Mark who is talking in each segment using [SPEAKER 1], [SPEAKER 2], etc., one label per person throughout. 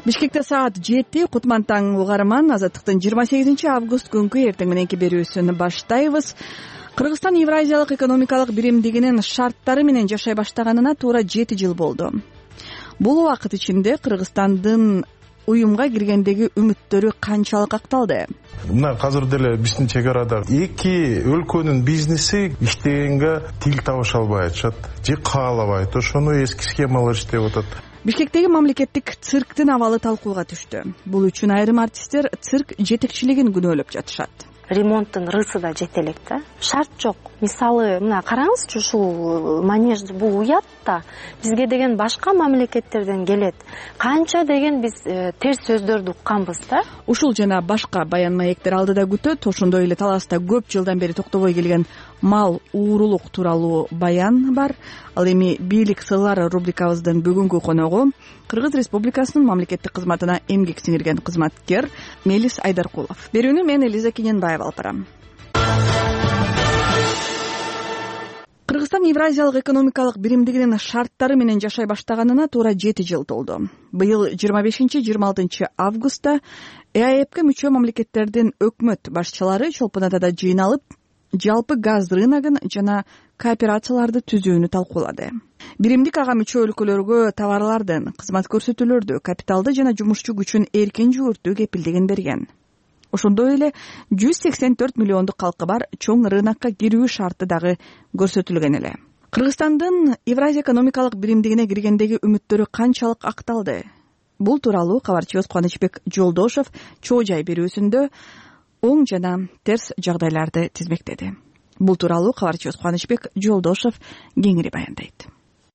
[SPEAKER 1] Бишкекте саат 7 Кутман таң угарман. Азаттыктын 28 август күнкү эртең мененки берүүсүн баштайбыз. Кыргызстан Евразиялык экономикалык биримдигинин шарттары менен жашай баштаганына туура 7 жыл болду. Бул убакыт ичинде Кыргызстандын уюмга киргендеги үмүттөрү канчалык акталды?
[SPEAKER 2] Мына азыр деле биздин чек арада эки өлкөнүн бизнеси иштегенге тил табыша албай атышат, же каалабайт. Ошону эски схемалар иштеп атат.
[SPEAKER 1] Бишкектеги мамлекеттик цирктин абалы талкууга түштү. Бул үчүн айрым артисттер цирк жетекчилигин күнөөлөп жатышат.
[SPEAKER 3] Ремонттун ырысы да жете элек да. Шарт жок. Мисалы, мына караңызчы, ушул манеж бул уят да бизге деген башка мамлекеттерден келет. Канча деген биз терс сөздөрдү укканбыз да.
[SPEAKER 1] Ушул жана башка баян маектер алдыда күтөт. Ошондой эле Таласта көп жылдан бери токтобой келген мал уурулук тууралуу баян бар. Ал эми бийлик сырлары рубрикабыздын бүгүнкү коногу Кыргыз Республикасынын мамлекеттик кызматына эмгек сиңирген кызматкер Мелис Айдаркулов. Берүүнү мен Элиза Кененбаева алып барам. Кыргызстан Евразиялык экономикалык биримдигинин шарттары менен жашай баштаганына туура 7 жыл толду. Быйыл 25-26 августта ЭАЭПке мүчө мамлекеттердин өкмөт башчылары чолпон атада жыйналып, жалпы газ рыногун жана кооперацияларды түзүүнү талкуулады. Биримдик ага мүчө өлкөлөргө товарлардын, кызмат көрсөтүүлөрдү, капиталды жана жумушчу күчүн эркин жүгүртүү кепилдигин берген. Ошондой эле 184 миллиондук калкы бар чоң рынокко кирүү шарты дагы көрсөтүлгөн эле. Кыргызстандын Евразия экономикалык биримдигине киргендеги үмүттөрү канчалык акталды? Бул тууралуу кабарчыбыз Кубанычбек Жолдошов чоо жай берүүсүндө оң жана терс жагдайларды тизмектеди. Бул тууралуу кабарчыбыз Кубанычбек Жолдошов кеңири баяндайт.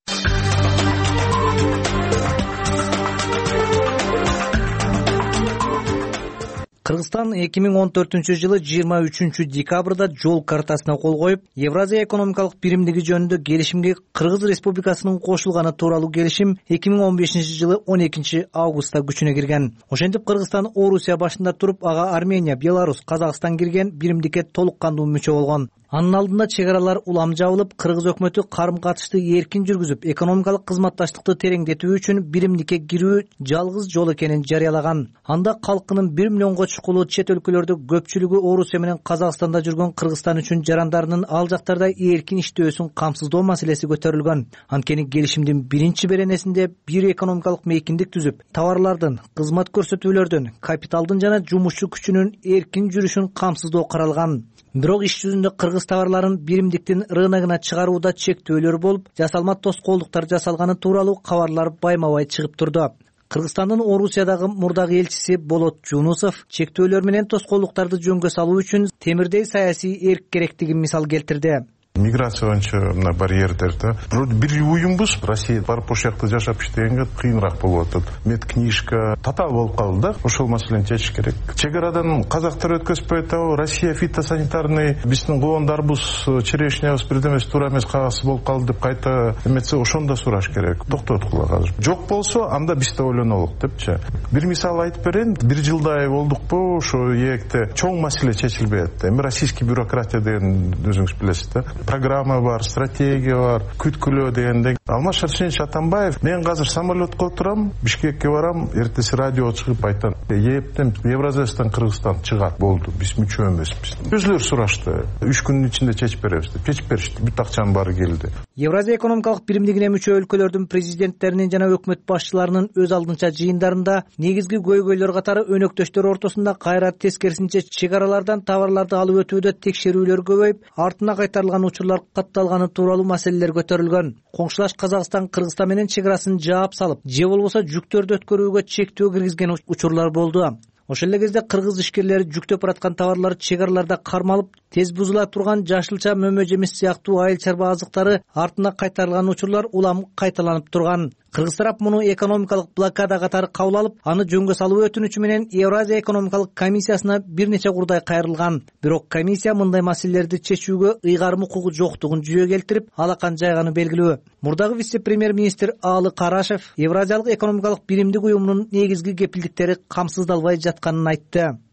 [SPEAKER 4] Кыргызстан 2014-жылы 23 декабрда жол картасына кол коюп, Евразия экономикалык биримдиги жөнүндө келишимге Кыргыз Республикасынын кошулганы тууралуу келишим 2015-жылы 12 августта күчүнө кирген. Ошентип Кыргызстан Орусия башында туруп, ага Армения, Беларусь, Казакстан кирген биримдикке толук кандуу мүчө болгон. Анын алдында чек аралар улам жабылып, Кыргыз өкмөтү карым-катышты эркин жүргүзүп, экономикалык кызматташтыкты тереңдетүү үчүн биримдикке кирүү жалгыз жол экенин жарыялаган. Анда калкынын 1 миллионго чукулуу чет өлкөлөрдө көпчүлүгү Орусия менен Казакстанда жүргөн Кыргызстан үчүн жарандарынын ал жактарда эркин иштөөсүн камсыздоо маселеси көтөрүлгөн. Анткени келишимдин биринчи беренесинде бир экономикалык мейкиндик түзүп, товарлардын, кызмат көрсөтүүлөрдүн, капиталдын жана жумушчу күчүнүн эркин жүрүшүн камсыздоо каралган. Бирок иш жүзүндө кыргыз товарларын биримдиктин рыногуна чыгарууда чектөөлөр болуп, жасалма тоскоолдуктар жасалганы тууралуу кабарлар байма-бай чыгып турду. Кыргызстандын Орусиядагы мурдагы элчиси Болот Жунусов чектөөлөр менен тоскоолдуктарды жөнгө салуу үчүн темирдей саясий эрк керектигин мисал келтирди.
[SPEAKER 2] Миграция боюнча мына барьердерди. Бир уюмбуз, Россия барып ошол жакта жашап иштегенге кыйыныраак болуп атат. Медкнижка татаал болуп калды да. Ошол маселени чечиш керек. Чек арадан казактар өткөзбөй атабы? Россия фитосанитарный биздин коондарыбыз, черешнябыз бирден эмес, туура эмес кагаз болуп калды деп кайта эметсе, ошону да сураш керек. Токтоткула азыр. Жок болсо, анда биз да ойлонолук депчи. Бир мисал айтып берейин. Бир жылдай болдукпу, ошо эекте чоң маселе чечилбей атты. Эми российский бюрократия деген өзүңүз билесиз да. Программа бар, стратегия бар, күткүлөө дегендей. Алмаз Шаршенович Атамбаев, мен азыр самолетко отурам, Бишкекке барам, эртеси радио чыгып айтам, ээптен Евразиядан Кыргызстан чыгат, болду, биз мүчө эмеспиз. Өзүлөр сурашты, 3 күндүн ичинде чечип беребиз деп. Чечип беришти, бүт акчанын баары келди.
[SPEAKER 4] Евразия экономикалык биримдигине мүчө өлкөлөрдүн президенттеринин жана өкмөт башчыларынын өз алдынча жыйындарында негизги көйгөйлөр катары өнөктөштөр ортосунда кайра тескерисинче чек аралардан товарларды алып өтүүдө текшерүүлөр көбөйүп, артына кайтарылган учурлар катталганы тууралуу маселелер көтөрүлгөн. Коңшулаш Казакстан Кыргызстан менен чек арасын жаап салып, же болбосо жүктөрдү өткөрүүгө чектөө киргизген учурлар болду. Ошол эле кезде кыргыз ишкерлери жүктөп бараткан товарлар чек араларда кармалып, тез бузула турган жашылча мөмө жемиш сыяктуу айыл чарба азыктары артына кайтарылган учурлар улам кайталанып турган. Кыргыз тарап муну экономикалык блокада катары кабыл алып, аны жөнгө салуу өтүнүчү менен Евразия экономикалык комиссиясына бир нече курдай кайрылган. Бирок комиссия мындай маселелерди чечүүгө ыйгарым укугу жоктугун жүйө келтирип, алакан жайганы белгилүү. Мурдагы вице-премьер-министр Аалы Карашев Евразиялык экономикалык биримдик уюмунун негизги кепилдиктери камсыздалбай жатканын айтты.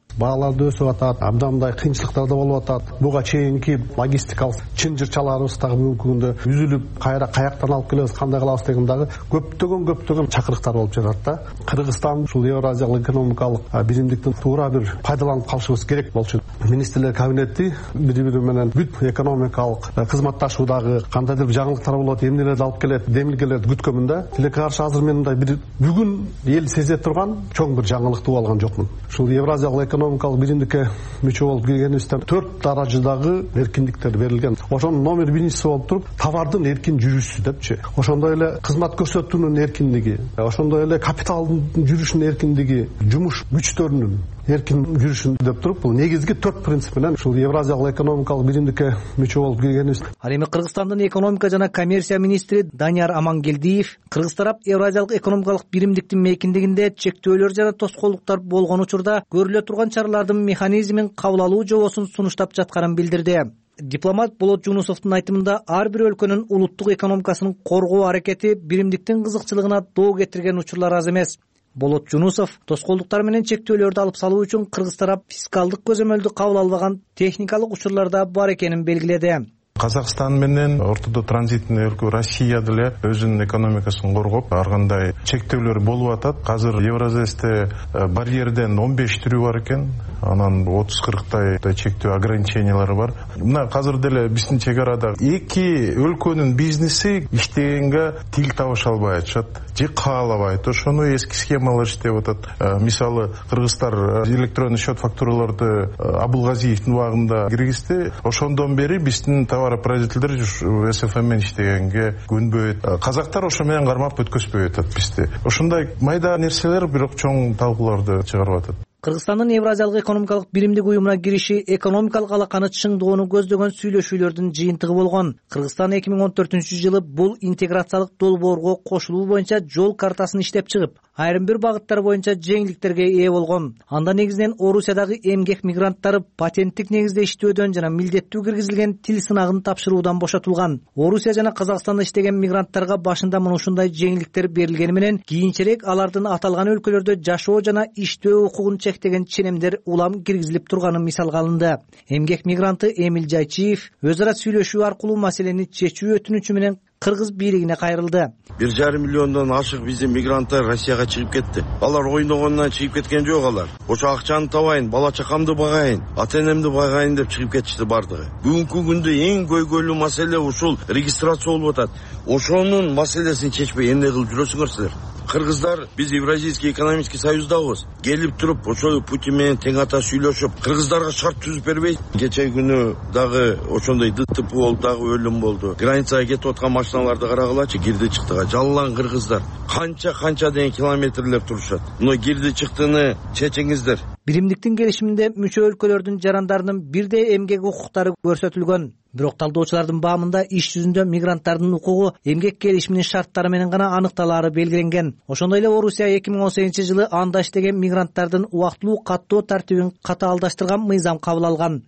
[SPEAKER 5] бааларды өсүп атат, абдан мындай кыйынчылыктар да болуп атат. Буга чейинки логистикалык чынжырчаларыбыз дагы мүмкүндө үзүлүп, каяктан алып келебиз, кандай кылабыз деген дагы көптөгөн чакырыктар болуп жатат да. Кыргызстан ушул Евразиялык экономикалык биримдиктин туура бир пайдаланып калышыбыз керек болчу. Министрлер кабинети бири-бири менен бүт экономикалык кызматташуудагы кандайдыр бир жаңылыктар болот, эмнелерди алып келет, демилгелерди күткөнмүн да. Тилекке каршы азыр мен мындай бир бүгүн эл сезе турган чоң бир жаңылыкты алган жокмун. Ушул Евразиялык экономикалык биримдикке мүчө болуп киргенибизден 4 даражадагы эркиндиктер берилген. Ошонун номер биринчиси болуп туруп, товардын эркин жүрүшү депчи. Ошондой эле кызмат көрсөтүүнүн эркиндиги, ошондой эле капиталдын жүрүшүнүн эркиндиги, жумуш күчтөрүнүн эркин жүрүшүн деп туруп, бул негизги 4 принцип менен ушул Евразиялык экономикалык биримдикке мүчө болуп киргенибиз.
[SPEAKER 4] Ал эми Кыргызстандын экономика жана коммерция министри Данияр Амангелдиев Кыргыз тарап Евразиялык экономикалык биримдиктин мейкиндигинде чектөөлөр жана тоскоолдуктар болгон учурда көрүлө турган чаралардын механизмин кабыл алуу жобосун сунуштап жатканын билдирди. Дипломат Болот Жунусовдун айтымында ар бир өлкөнүн улуттук экономикасын коргоо аракети биримдиктин кызыкчылыгына доо кетирген учурлар аз эмес. Болот Жунусов тоскоолдуктар менен чектөөлөрдү алып салуу үчүн Кыргыз тарап фискалдык көзөмөлдү кабыл албаган техникалык учурларда бар экенин белгиледи.
[SPEAKER 2] Казакстан менен ортодо транзитный өлкө Россия деле өзүнүн экономикасын коргоп, ар кандай чектөөлөр болуп атат. Азыр Евразесте барьерден 15 түрү бар экен, анан 30-40 чектөө ограничениялары бар. Мына азыр деле биздин чек арада эки өлкөнүн бизнеси иштегенге тил табыша албай атышат, же каалабайт. Ошону эски схемалар иштеп атат. Мисалы кыргыздар электронный счет фактураларды Абылгазиевдин убагында киргизди. Ошондон бери биздин товаропроизводителдер СФМ менен иштегенге көнбөйт. Казактар ошо менен кармап өткөзбөй атат бизди. Ошондой майда нерселер бирок чоң талкууларды чыгарып атат.
[SPEAKER 4] Кыргызстандын Евразиялык экономикалык биримдик уюмуна кириши экономикалык алаканы чыңдоону көздөгөн сүйлөшүүлөрдүн жыйынтыгы болгон. Кыргызстан 2014-жылы бул интеграциялык долбоорго кошулуу боюнча жол картасын иштеп чыгып, айрым бир багыттар боюнча жеңилдиктерге ээ болгон. Анда негизинен Орусиядагы эмгек мигранттары патенттик негизде иштөөдөн жана милдеттүү киргизилген тил сынагын тапшыруудан бошотулган. Орусия жана Казакстанда иштеген мигранттарга башында мына ушундай жеңилдиктер берилгени менен кийинчерээк алардын аталган өлкөлөрдө жашоо жана иштөө укугун чектеген ченемдер улам киргизилип турганы мисалга алынды. Эмгек мигранты Эмил Жайчиев өз ара сүйлөшүү аркылуу маселени чечүү өтүнүчү менен Кыргыз бийлигине кайрылды.
[SPEAKER 6] 1,5 миллиондон ашык биздин мигранттар Россияга чыгып кетти. Алар ойногондон чыгып кеткен жок алар. Ошо акчаны табайын, бала чакамды багайын, ата-энемди багайын деп чыгып кетишти бардыгы. Бүгүнкү күндө эң көйгөйлүү маселе ушул регистрация болуп атат. Ошонун маселесин чечпей эмне кылып жүрөсүңөр силер? Кыргыздар биз Евразийский экономический союздабыз. Келип туруп ошол Путин менен тең ата сүйлөшүп, кыргыздарга шарт түзүп бербейт. Кече күнү дагы ошондой ДТП болуп, дагы өлүм болду. Границага кетип аткан машиналарды карагылачы, кирди чыктыга жаллан кыргыздар. Канча деген километрлер турушат. Мына кирди чыктыны чечиңиздер.
[SPEAKER 4] Биримдиктин келишиминде мүчө өлкөлөрдүн жарандарынын бирдей эмгек укуктары көрсөтүлгөн. Бирок талдоочулардын баамында иш жүзүндө мигранттардын укугу эмгек келишиминин шарттары менен гана аныкталаары белгиленген. Ошондой эле Орусия 2018-жылы анда иштеген мигранттардын убактылуу каттоо тартибин катаалдаштырган мыйзам кабыл алган.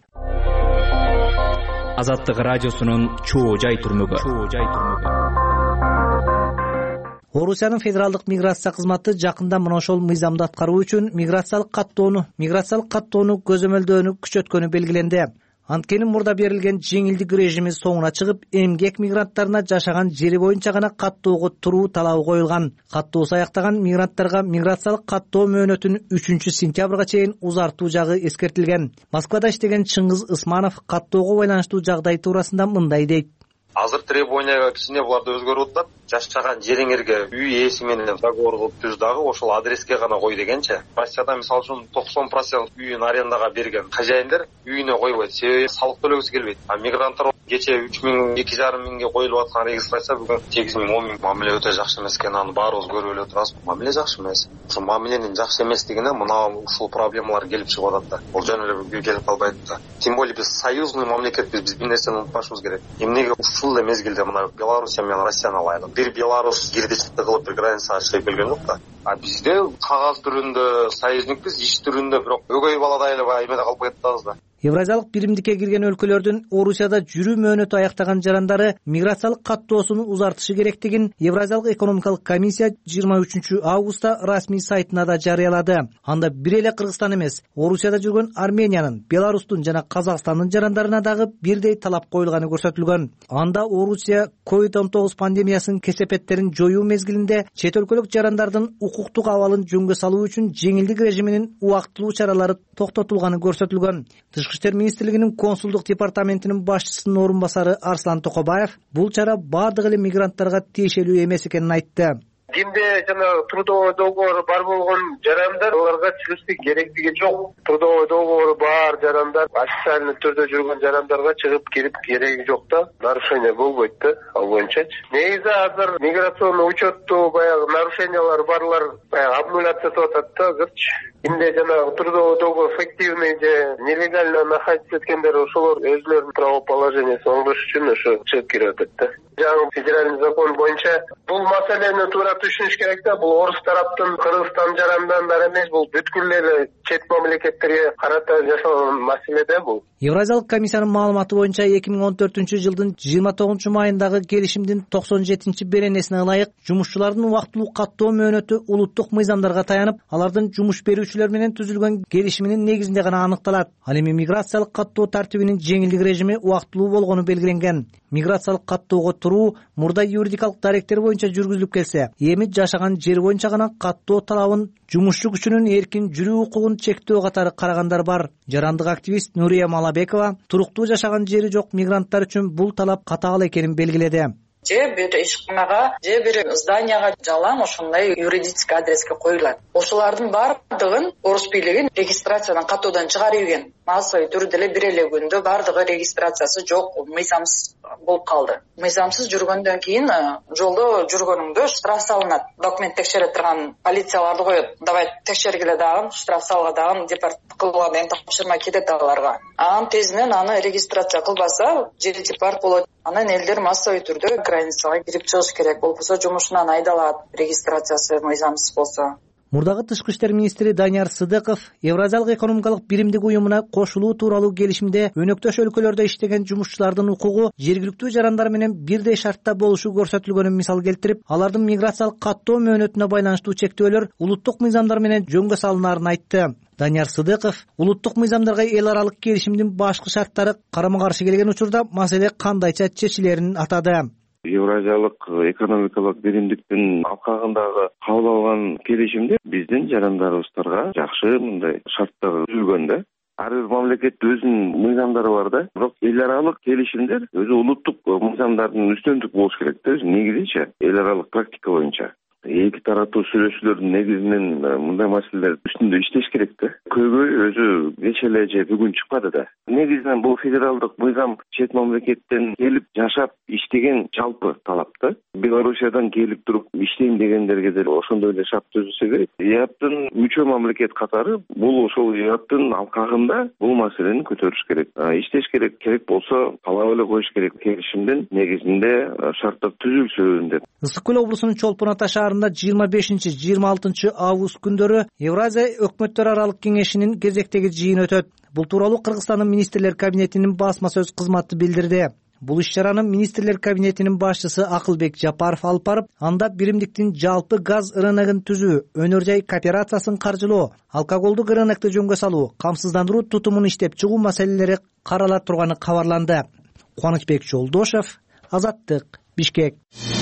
[SPEAKER 7] Азаттык радиосунун чоо жай түрмөгү.
[SPEAKER 4] Орусиянын федералдык миграция кызматы жакында мына ошол мыйзамды аткаруу үчүн миграциялык каттоону көзөмөлдөөнү күчөткөнү белгиленди. Анткени мурда берилген жеңилдик режими соңуна чыгып, эмгек мигранттарына жашаган жери боюнча гана каттоого туруу талабы коюлган. Каттоосу аяктаган мигранттарга миграциялык каттоо мөөнөтүн 3-сентябрга чейин узартуу жагы эскертилген. Москвада иштеген Чыңгыз Ысманов каттоого байланыштуу жагдай туурасында мындай дейт.
[SPEAKER 8] Азыр требованияга кичине буларды өзгөрүп атат. Жашаган жериңерге үй ээси менен договор кылып түз дагы ошол адреске гана кой дегенче. Россияда мисалы үчүн 90% үйүн арендага берген хозяиндер үйүнө койбойт. Себеби салык төлөгүсү келбейт. А мигранттар кече 3,000, 2,5 миңге коюлуп аткан регистрация бүгүн 8,000, 10,000. Мамиле өтө жакшы эмес экен, аны баарыбыз көрүп эле турабыз. Мамиле жакшы эмес. Ошо мамиленин жакшы эместигине мына ушул проблемалар келип чыгып атат да. Бул жөн эле келип калбайт да. Тем более биз союзный мамлекетпиз, биз бир нерсени унутпашыбыз керек. Эмнеге ушул эле мезгилде мына Белоруссия менен Россияны алайлы. Бир Беларусь кирди чыкты кылып бир границага чыгып келген жок да. А бизде кагаз түрүндө союзникпиз, иш түрүндө бирок өгөй баладай эле эмеде калып кетебиз да.
[SPEAKER 4] Евразиялык биримдикке кирген өлкөлөрдүн Орусияда жүрүү мөөнөтү аяктаган жарандары миграциялык каттоосун узартышы керектигин Евразиялык экономикалык комиссия 23 августта расмий сайтына да жарыялады. Анда бир эле Кыргызстан эмес, Орусияда жүргөн Армениянын, Беларустун жана Казакстандын жарандарына дагы бирдей талап коюлганы көрсөтүлгөн. Анда Орусия COVID-19 пандемиясынын кесепеттерин жоюу мезгилинде чет өлкөлүк жарандардын укуктук абалын жөнгө салуу үчүн жеңилдик режиминин убактылуу чаралары токтотулганы көрсөтүлгөн. Тышкы иштер министрлигинин консулдук департаментинин башчысынын орун басары Арслан Токобаев бул чара бардык эле мигранттарга тиешелүү эмес экенин айтты.
[SPEAKER 9] Кимде жана трудовой договору бар болгон жарандар аларга чыгыштын керектиги жок. Трудовой договору бар жарандар официальный түрдө жүргөн жарандарга чыгып кирип кереги жок да. Нарушение болбойт да ал боюнчачы. Негизи азыр миграционный учетту баягы нарушениялар барлар обнуляться этип атат да азырчы. Кимде жана трудовой договор фиктивный же нелегально находиться эткендер ошолор өзүлөрүнүн правоположениясы оңдош үчүн ошо чыгып кирип атат да. Жаңы федеральный закон боюнча бул маселени туура түшүнүш керек да. Бул орус тараптын Кыргызстан жарандарына эмес, бул бүткүл эле чет мамлекеттерге карата жасалган маселе да бул.
[SPEAKER 4] Евразиялык комиссиянын маалыматы боюнча 2014-жылдын 29-майындагы келишимдин 97-беренесине ылайык жумушчулардын убактылуу каттоо мөөнөтү улуттук мыйзамдарга таянып, алардын жумуш берүүчүлөр менен түзүлгөн келишиминин негизинде гана аныкталат. Ал эми миграциялык каттоо тартибинин жеңилдик режими убактылуу болгону белгиленген. Миграциялык каттоого туруу мурда юридикалык даректер боюнча жүргүзүлүп келсе, эми жашаган жер боюнча гана каттоо талабын жумушчу күчүнүн эркин жүрүү укугун чектөө катары карагандар бар. Жарандык активист Нурия Малабекова туруктуу жашаган жери жок мигранттар үчүн бул талап катаал экенин белгиледи.
[SPEAKER 10] Же бир ишканага, же бир зданияга жалаң ошондой юридический адреске коюлат. Ошолордун бардыгын орус бийлиги регистрациядан каттоодан чыгарып ийген. Массовый түрдө эле бир эле күндө бардыгы регистрациясы жок, мыйзамсыз болуп калды. Мыйзамсыз жүргөндөн кийин жолдо жүргөнүңдө штраф салынат. Документ текшере турган полицияларды коет. Давай текшергиле дагы, штраф салга дагы депорт кылууга да тапшырма кетет аларга. Анан тезинен аны регистрация кылбаса, жери депорт болот. Анан элдер массовый түрдө границага кирип чыгыш керек. Болбосо жумушунан айдалат, регистрациясы мыйзамсыз болсо.
[SPEAKER 4] Мурдагы тышкы иштер министри Данияр Сыдыков Евразиялык экономикалык биримдик уюмуна кошулуу тууралуу келишимде өнөктөш өлкөлөрдө иштеген жумушчулардын укугу жергиликтүү жарандар менен бирдей шартта болушу көрсөтүлгөнүн мисал келтирип, алардын миграциялык каттоо мөөнөтүнө байланыштуу чектөөлөр улуттук мыйзамдар менен жөнгө салынаарын айтты. Данияр Сыдыков улуттук мыйзамдарга эл аралык келишимдин башкы шарттары карама-каршы келген учурда маселе кандайча чечилерин атады.
[SPEAKER 11] Евразиялык экономикалык биримдиктин алкагындагы кабыл алган келишимде биздин жарандарыбыздарга жакшы мындай шарттар түзүлгөн да. Ар бир мамлекеттин өзүнүн мыйзамдары бар да. Бирок эл аралык келишимдер өзү улуттук мыйзамдардын үстөндүк болуш керек да. Негизинче эл аралык практика боюнча эки тараптуу сүйлөшүүлөрдүн негизинен мындай маселелер үстүндө иштеш керек да. Көйгөй өзү кече эле же бүгүн чыкпады да. Негизинен бул федералдык мыйзам чет мамлекеттен келип жашап иштеген жалпы талап да. Белоруссиядан келип туруп иштейм дегендерге деле ошондой эле шарт түзүлсө керек. ЕАПтын мүчө мамлекет катары бул ошол ЕАПтын алкагында бул маселени көтөрүш керек. Иштеш керек, керек болсо талап эле коюш керек. Келишимдин негизинде шарттар түзүлсүн деп.
[SPEAKER 4] Ысык көл облусунун Чолпон Ата шаарында 25-26 август күндөрү Евразия өкмөттөр аралык кеңешинин кезектеги жыйын өтөт. Бул тууралуу Кыргызстандын министрлер кабинетинин басма сөз кызматы билдирди. Бул иш-чараны министрлер кабинетинин башчысы Акылбек Жапаров алып барып, анда биримдиктин жалпы газ рыногун түзүү, өнөр жай кооперациясын каржылоо, алкоголдук рынокду жөнгө салуу, камсыздандыруу тутумун иштеп чыгуу маселелери карала турганы кабарланды. Кубанычбек Жолдошев, Азаттык, Бишкек.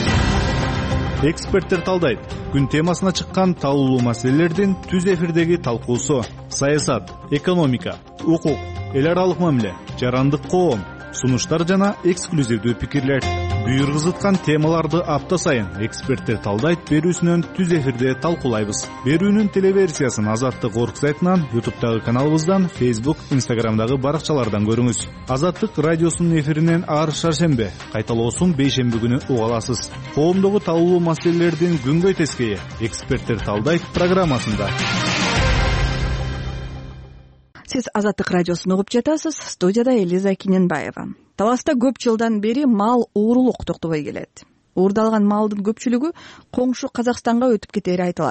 [SPEAKER 12] Эксперттер талдайт. Күн темасына чыккан талуулуу маселелердин түз эфирдеги талкуусу: саясат, экономика, укук, эл аралык мамиле, жарандык коом, сунуштар жана эксклюзивдүү пикирлер. Буйргузуткан темаларды апта сайын эксперттер талдайт берүүсүнөн түз эфирде талкуулайбыз. Берүүнүн телеверсиясын Азаттык орг сайтынан, YouTube'дагы каналыбыздан, Facebook, Instagram'дагы баракчалардан көрүңүз. Азаттык радиосунун эфиринен ар шаршембе, кайталоосун бейшемби күнү уга аласыз. Коомдогу талуулуу маселелердин күнгөй тескейи эксперттер талдайт программасында.
[SPEAKER 1] Сиз Азаттык радиосун угуп жатасыз. Студияда Элиза Киненбаева. Таласта көп жылдан бери мал уурулук токтобой келет. Уурдалган малдын көпчүлүгү коңшу Казакстанга өтүп кетери айтылат.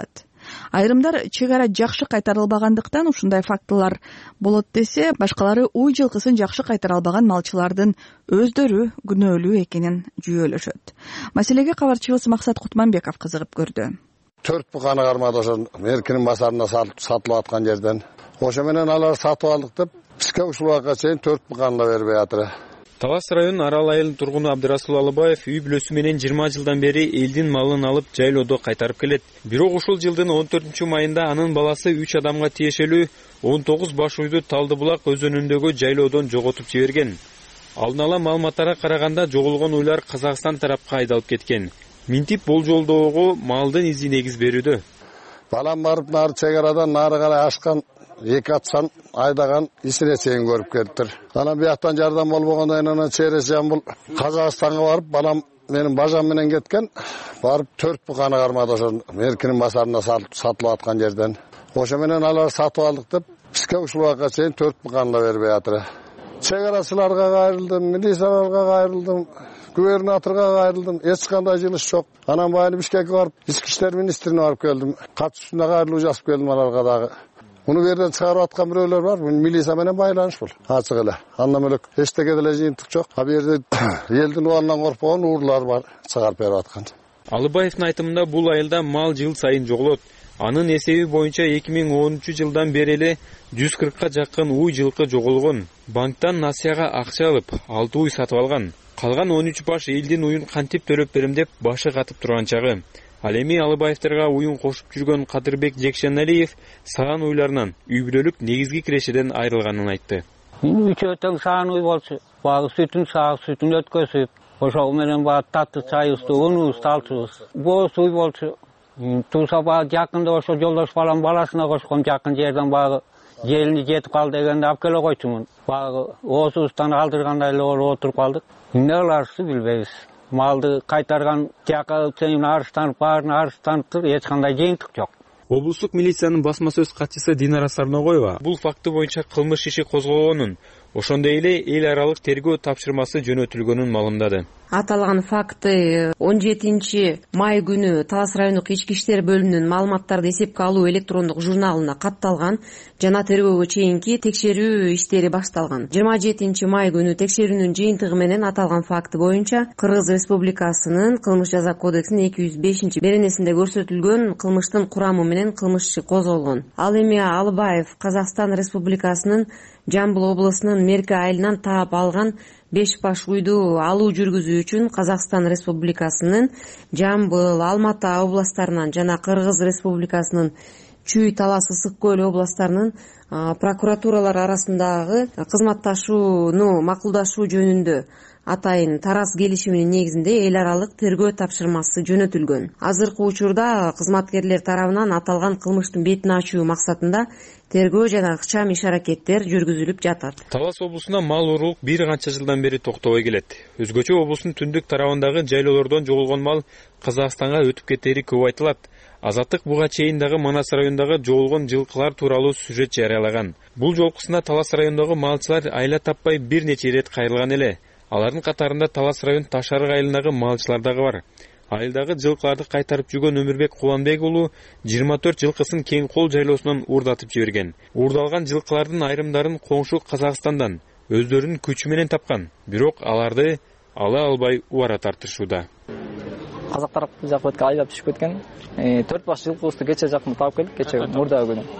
[SPEAKER 1] Айрымдар чек ара жакшы кайтарылбагандыктан ушундай фактылар болот десе, башкалары уй жылкысын жакшы кайтара албаган малчылардын өздөрү күнөөлүү экенин жүйөлөшөт. Маселеге кабарчыбыз Максат Кутманбеков кызыгып көрдү.
[SPEAKER 5] 4 буканы кармады ошо меркинин базарына сатылып аткан жерден. Ошо менен алар сатып алдык деп бизге ушул убакка чейин 4 буканы да бербей атыр.
[SPEAKER 13] Талас районунун Арал айылынын тургуну Абдырасул Алыбаев үй бүлөсү менен 20 жылдан бери элдин малын алып жайлоодо кайтарып келет. Бирок ушул жылдын 14-майында анын баласы 3 адамга тиешелүү 19 баш уйду Талдыбулак өзөнүндөгү жайлоодон жоготуп жиберген. Алдын ала маалыматтарга караганда жоголгон уйлар Казакстан тарапка айдалып кеткен. Минтип болжолдоого малдын изи негиз берүүдө.
[SPEAKER 5] Балам барып нары чек арадан нары карай ашкан 2 атсан айдаган исине чейин көрүп келиптир. Анан бияктан жардам болбогондон кийин анан чересем бул Казакстанга барып, балам менин бажам менен кеткен. Барып 4 буканы кармады ошо меркинин базарына сатылып аткан жерден. Ошо менен алар сатып алдык деп бизге ушул убакка чейин 4 буканы да бербей атыр. Чек арачыларга кайрылдым, милицияларга кайрылдым, губернаторга кайрылдым. Эч кандай жылыш жок. Анан байы Бишкекке барып, ички иштер министрине барып келдим. Катышына кайрылуу жазып келдим аларга дагы. Муну берден чыгарып аткан бирөөлөр бар. Милиция менен байланыш бул. Ачык эле. Андан бөлөк эчтеке деле жыйынтык жок. А бу жерде элдин убалынан коркпогон урлар бар, чыгарып берип аткан.
[SPEAKER 13] Алыбаевдин айтымында бул айылда мал жыл сайын жоголот. Анын эсеби боюнча 2010-жылдан бери эле 140ка жакын уй жылкы жоголгон. Банктан насыяга акча алып, 6 уй сатып алган. Калган 13 баш элдин уйун кантип төлөп берем деп башы катып турган чагы. Ал эми Алыбаевтерге уюн кошуп жүргөн Кадырбек Жекшеналиев саан уйларынан үй бүлөлүк негизги кирешеден айрылганын айтты.
[SPEAKER 14] Үчөө саан уй болчу, багы сүтүн өткөзүп, ошол менен баа татты чайыбызды, унубузду алчубуз. Боз уй болчу. Туса баа жакында ошо жолдош балам баласына кошкон жакын жерден багы желини жетип калды дегенде алып келе койчумун. Багы оозубуздан алдыргандай эле болуп отуруп калдык. Эмне кыларыбызды билбейбиз. Малды кайтарган жака чейин арыстанып, баарын арыстанып, эч кандай жыйынтык жок.
[SPEAKER 13] Облустук милициянын басма сөз катчысы Динара Сарногоева бул факты боюнча кылмыш иши козголгонун, ошондой эле эл аралык тергөө тапшырмасы жөнөтүлгөнүн маалымдады.
[SPEAKER 15] Аталган факты 17-май күнү Талас райондук ички иштер бөлүмүнүн маалыматтарды эсепке алуу электрондук журналына катталган жана тергөөгө чейинки текшерүү иштери башталган. 27-май күнү текшерүүнүн жыйынтыгы менен аталган факты боюнча Кыргыз Республикасынын кылмыш жаза кодексинин 205-беренесинде көрсөтүлгөн кылмыштын курамы менен кылмыш иши козголгон. Ал эми Алыбаев Казакстан Республикасынын Жамбыл облусунун Мерке айылынан таап алган 5 баш уйду алуу жүргүзүү үчүн Казакстан Республикасынын Жамбыл, Алматы областарынан жана Кыргыз Республикасынын Чүй, Талас, Ысык көл областарынын прокуратуралар арасындагы кызматташууну макулдашуу жөнүндө атайын Тараз келишиминин негизинде эл аралык тергөө тапшырмасы жөнөтүлгөн. Азыркы учурда кызматкерлер тарабынан аталган кылмыштын бетин ачуу максатында тергөө жана ыкчам иш-аракеттер жүргүзүлүп жатат.
[SPEAKER 13] Талас облусуна мал уруулук бир канча жылдан бери токтобой келет. Өзгөчө облустун түндүк тарабындагы жайлоолордон жоголгон мал Казакстанга өтүп кетери көп айтылат. Азаттык буга чейин дагы Манас районундагы жоголгон жылкылар тууралуу сюжет жарыялаган. Бул жолкусуна Талас районундагы малчылар айла таппай бир нече ирет кайрылган эле. Алардын катарында Талас район Ташарык айылындагы малчылар дагы бар. Айылдагы жылкыларды кайтарып жүргөн Өмүрбек Куланбек уулу 24 жылкысын Кең кол жайлоосунан уурдатып жиберген. Уурдалган жылкылардын айрымдарын коңшу Казакстандан өздөрүнүн күчү менен тапкан. Бирок аларды ала албай убара тартышууда.
[SPEAKER 16] Казак тарап жакка айдап түшүп кеткен. 4 баш жылкыбызды кече жакында таап келдик, кече мурдагы күнү.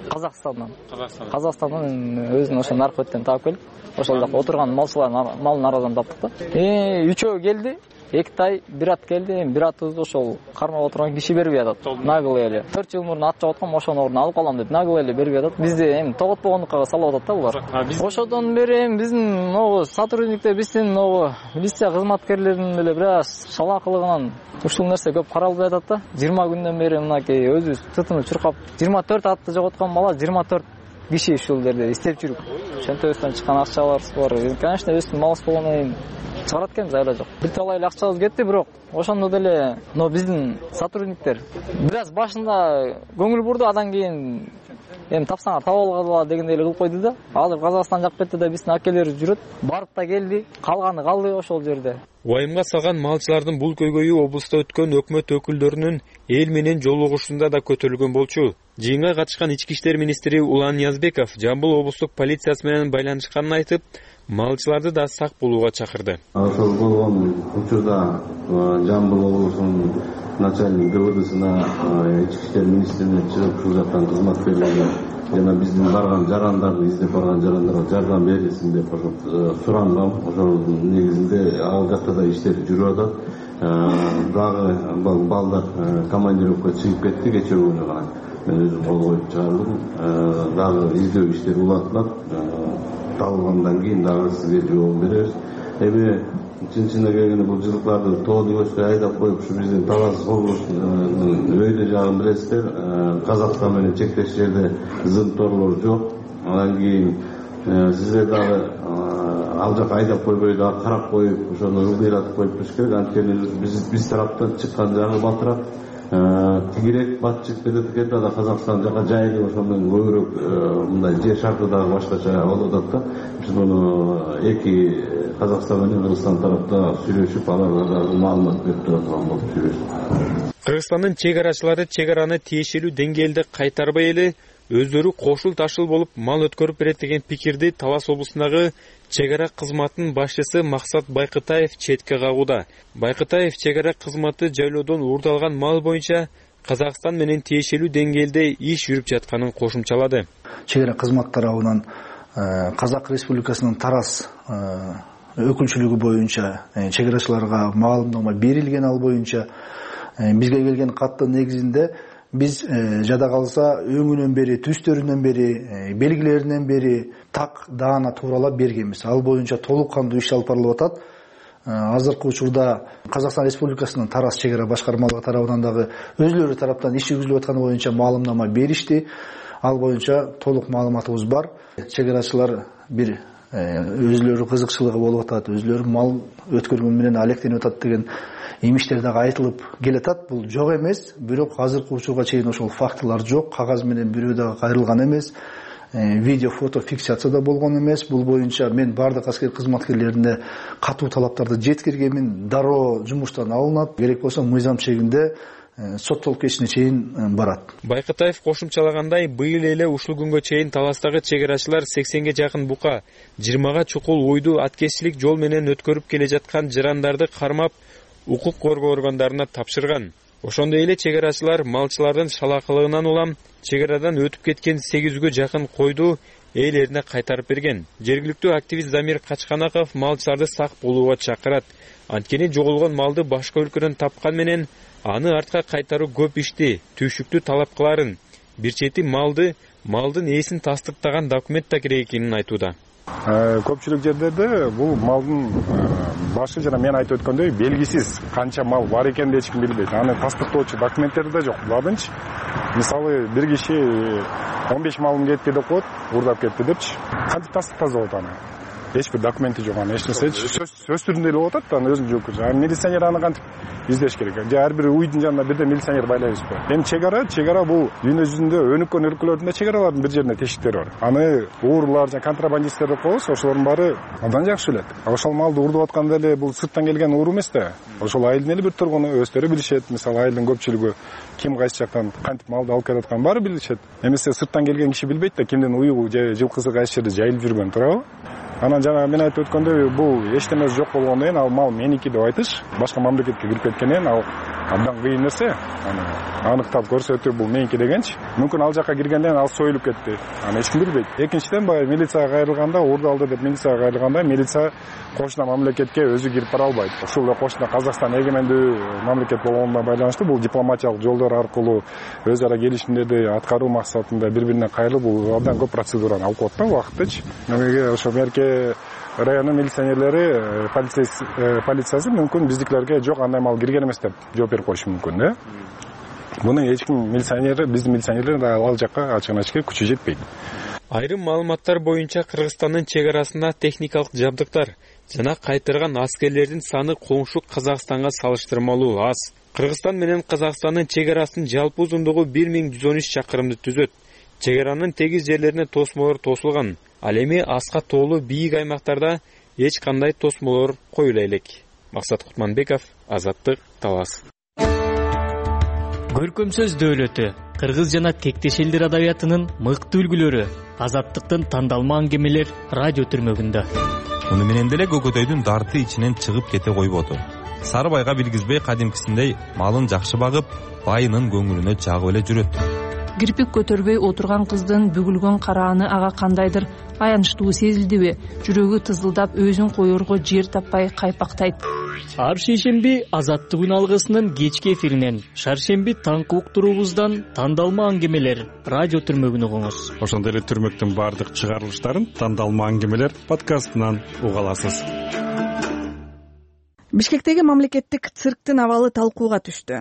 [SPEAKER 16] Казакстандан өзүнүн ошо наркы өттөн таап келдик. Ошол жакта отурган малчылардын малын арадан таптык да. Үчөө келди. 2 ай, 1 ат келди. 1 атыбызды ошол кармап отурган киши бербей атат. Наглый эле. 4 жыл мурун ат жоготкон, ошонун ордуна алып калам деп наглый эле бербей атат. Бизди эми тоготпогондукка салып атат да булар. Ошодон бери биздин могу сотрудниктер, биздин могу милиция кызматкерлеринин деле бир аз шалаакылыгынан ушул нерсе көп каралбай атат да. 20 күндөн бери мынакей өзүбүз тытынып чуркап 24 атты жоготкон бала 24 киши ушул жерде иштеп жүрүп, чөнтөбүздөн чыккан акчаларыбыз бар. Конечно, өстүн малыс болгондон кийин чыгарат экенбиз, айла жок. Бир талай эле акчабыз кетти, бирок ошондо деле биздин сотрудниктер бир аз башында көңүл бурду, андан кийин эми тапсаңар таап алгыла дегендей эле кылып койду да. Азыр Казакстан жак бетте биздин акелерибиз жүрөт. Барып да келди, калганы калды ошол жерде.
[SPEAKER 13] Уайымга салган малчылардын бул көйгөйү облуста өткөн өкмөт өкүлдөрүнүн эл менен жолугушуусунда да көтөрүлгөн болчу. Жыйынга катышкан ички иштер министри Улан Ниязбеков Жамбыл облустук полициясы менен байланышканын айтып, малчыларды да сак болууга чакырды.
[SPEAKER 17] Ошол болгон учурда Жамбыл облусунун начальник ДВДсына ички иштер министрине чыгып ушул жактан кызматкерлерге жана биздин барган жарандарды издеп барган жарандарга жардам берилсин деп ошо сурангам. Ошол негизинде ал жакта да иштер жүрүп атат. Дагы балдар командировка чыгып кетти кечээ күнү гана. Мен өзүм кол коюп чыгардым. Дагы издөө иштери улантылат. Табылгандан кийин дагы сизге жооп беребиз. Эми чын-чынына келгенде бул жылкыларды тоодо көчкө айдап коюп ушу биздин Талас облусунун өйдө жагын билесиздер. Казакстан менен чектеш жерде зынторлор жок. Андан кийин сиздер дагы ал жака айдап койбой дагы карап коюп ошону ылдыйратып коюп туруш керек. Анткени биз тараптан чыккан жагы батыраак. Тигирек батчык бедетке да Казакстан жака жайылып ошондон көбүрөөк мындай жер шарты дагы башкача болуп атат да. Ошону эки Казакстан менен Кыргызстан тарапта сүйлөшүп аларга дагы маалымат берип турган болуп сүйлөшүп.
[SPEAKER 13] Кыргызстандын чек арачылары чек араны тиешелүү деңгээлде кайтарбай эле өздөрү кошул ташыл болуп мал өткөрүп берет деген пикирди Талас облусундагы чек ара кызматынын башчысы Максат Байкытаев четке кагууда. Байкытаев чек ара кызматы жайлоодон уурдалган мал боюнча Казакстан менен тиешелүү деңгээлде иш жүрүп жатканын кошумчалады.
[SPEAKER 18] Чек ара кызмат тарабынан Казак Республикасынын Тарас өкүлчүлүгү боюнча чек арачыларга маалымдама берилген, ал боюнча бизге келген каттын негизинде биз жада калса өңүнөн бери, түстөрүнөн бери, белгилеринен бери так даана тууралап бергенбиз. Ал боюнча толук кандуу иш алып барылып атат. Азыркы учурда Казакстан Республикасынын Тарас чек ара башкармалыгы тарабынан дагы өзлөрү тараптан иш жүргүзүлүп атканы боюнча маалымдама беришти. Ал боюнча толук маалыматыбыз бар. Чек арачылар бир өзлөрү кызыкчылыгы болуп атат, өзлөрү мал өткөргөн менен алектенип атат деген имиштер дагы айтылып келатат. Бул жок эмес, бирок азыркы учурга чейин ошол фактылар жок. Кагаз менен бирөө дагы кайрылган эмес. Видео, фото фиксация да болгон эмес. Бул боюнча мен бардык аскер кызматкерлерине катуу талаптарды жеткиргенмин. Дароо жумуштан алынат. Керек болсо мыйзам чегинде сот толкешине чейин барат.
[SPEAKER 13] Байкытаев кошумчалагандай, быйыл эле ушул күнгө чейин Таластагы чек арачылар 80ге жакын бука, 20га чукул уйду аткезчилик жол менен өткөрүп келе жаткан жарандарды кармап, укук коргоо органдарына тапшырган. Ошондой эле чек арачылар малчылардын шалакылыгынан улам чек арадан өтүп кеткен 800гө жакын койду ээлерине кайтарып берген. Жергиликтүү активист Замир Качканаков малчыларды сак болууга чакырат. Анткени жоголгон малды башка өлкөдөн тапкан менен аны артка кайтаруу көп ишти, түйшүктүү талап кыларын. Бир чети малдын ээсин тастыктаган документ да керек экенин айтууда.
[SPEAKER 19] Көпчүлүк жерлерде бул малдын башы жана мен айтып өткөндөй белгисиз канча мал бар экенин эч ким билбейт. Аны тастыктоочу документтери да жок. Буладынчы мисалы бир киши 15 малым кетти деп коет, уурдап кетти депчи. Кантип тастыктаса болот аны? Эч бир документи жок, аны эч нерсе сөз түрүндө эле болуп атат да, аны өзүнүн жоокчу. Милиционер аны кантип издеш керек? Ар бир уйдун жанына бирде милиционер байлайбызбы? Эми чек ара бул дүйнө жүзүндө өнүккөн өлкөлөрдүн чек аралардын бир жерине тешиктери бар. Аны уурлар жана контрабандисттер деп коебуз, ошолордун баары абдан жакшы билет. Ошол малды уурдап атканда эле бул сырттан келген уур эмес да. Ошол айылдын эле бир тургуну өздөрү билишет. Мисалы айылдын көпчүлүгү ким кайсы жактан кантип малды алып келип атканын баары билишет. Эмесе сырттан келген киши билбейт да кимдин уюгу же жылкысы кайсы жерде жайылып жүргөнүн, туурабы? Анан жана мен айтып өткөндөй бул эчтемеси жок болгондон кийин ал мал меники деп айтыш, башка мамлекетке кирип кеткенден ал абдан кыйын нерсе. Аны аныктап көрсөтүү бул меники дегенчи. Мүмкүн ал жака киргенден ал союлуп кетти. Аны эч ким билбейт. Экинчиден баягы милицияга кайрылганда, уурдалды деп милицияга кайрылганда, милиция кошуна мамлекетке өзү кирип бара албайт. Ушул эле кошуна Казакстан эгемендүү мамлекет болгонуна байланыштуу бул дипломатиялык жолдор аркылуу өз ара келишимдерди аткаруу максатында бири-бирине кайрылып бул абдан көп процедураны алып коет да убакытчы. Мынеге ошо мерке району милиционерлери полициясы мүмкүн биздикилерге жок андай мал кирген эмес деп жооп берип коюшу мүмкүн да. Муну эч ким биздин милиционерлер ал жакка ачыгын ачык күчү жетпейт.
[SPEAKER 13] Айрым маалыматтар боюнча Кыргызстандын чек арасында техникалык жабдыктар жана кайтырган аскерлердин саны коңшу Казакстанга салыштырмалуу аз. Кыргызстан менен Казакстандын чек арасынын жалпы узундугу 1113 чакырымды түзөт. Чек аранын тегиз жерлерине тосмолор тосулган. Ал эми аска тоолуу бийик аймактарда эч кандай тосмолор коюла элек. Максат Кутманбеков, Азаттык, Талас.
[SPEAKER 20] Көркөмсөз дөөлөтү, кыргыз жана тектеш элдер адабиятынын мыкты үлгүлөрү, Азаттыктын тандалма аңгемелер радио түрмөгүндө.
[SPEAKER 21] Муну менен деле Көкөтөйдүн дарты ичинен чыгып кете койбоду. Сарыбайга билгизбей кадимкисиндей малын жакшы багып, байынын көңүлүнө жагып эле жүрөт.
[SPEAKER 22] Кирпик көтөрбөй отурган кыздын бүгүлгөн карааны ага кандайдыр аянычтуу сезилдиби? Жүрөгү тызылдап өзүн коерго жер таппай кайпактайт.
[SPEAKER 20] Ар шейшемби Азаттык алгысынын кечки эфиринен, шаршемби таңкы уктуруубуздан тандалма аңгемелер радио түрмөгүн угуңуз.
[SPEAKER 19] Ошондой эле түрмөктүн баардык чыгарылыштарын тандалма аңгемелер подкастынан уга аласыз.
[SPEAKER 1] Бишкектеги мамлекеттик цирктин абалы талкууга түштү.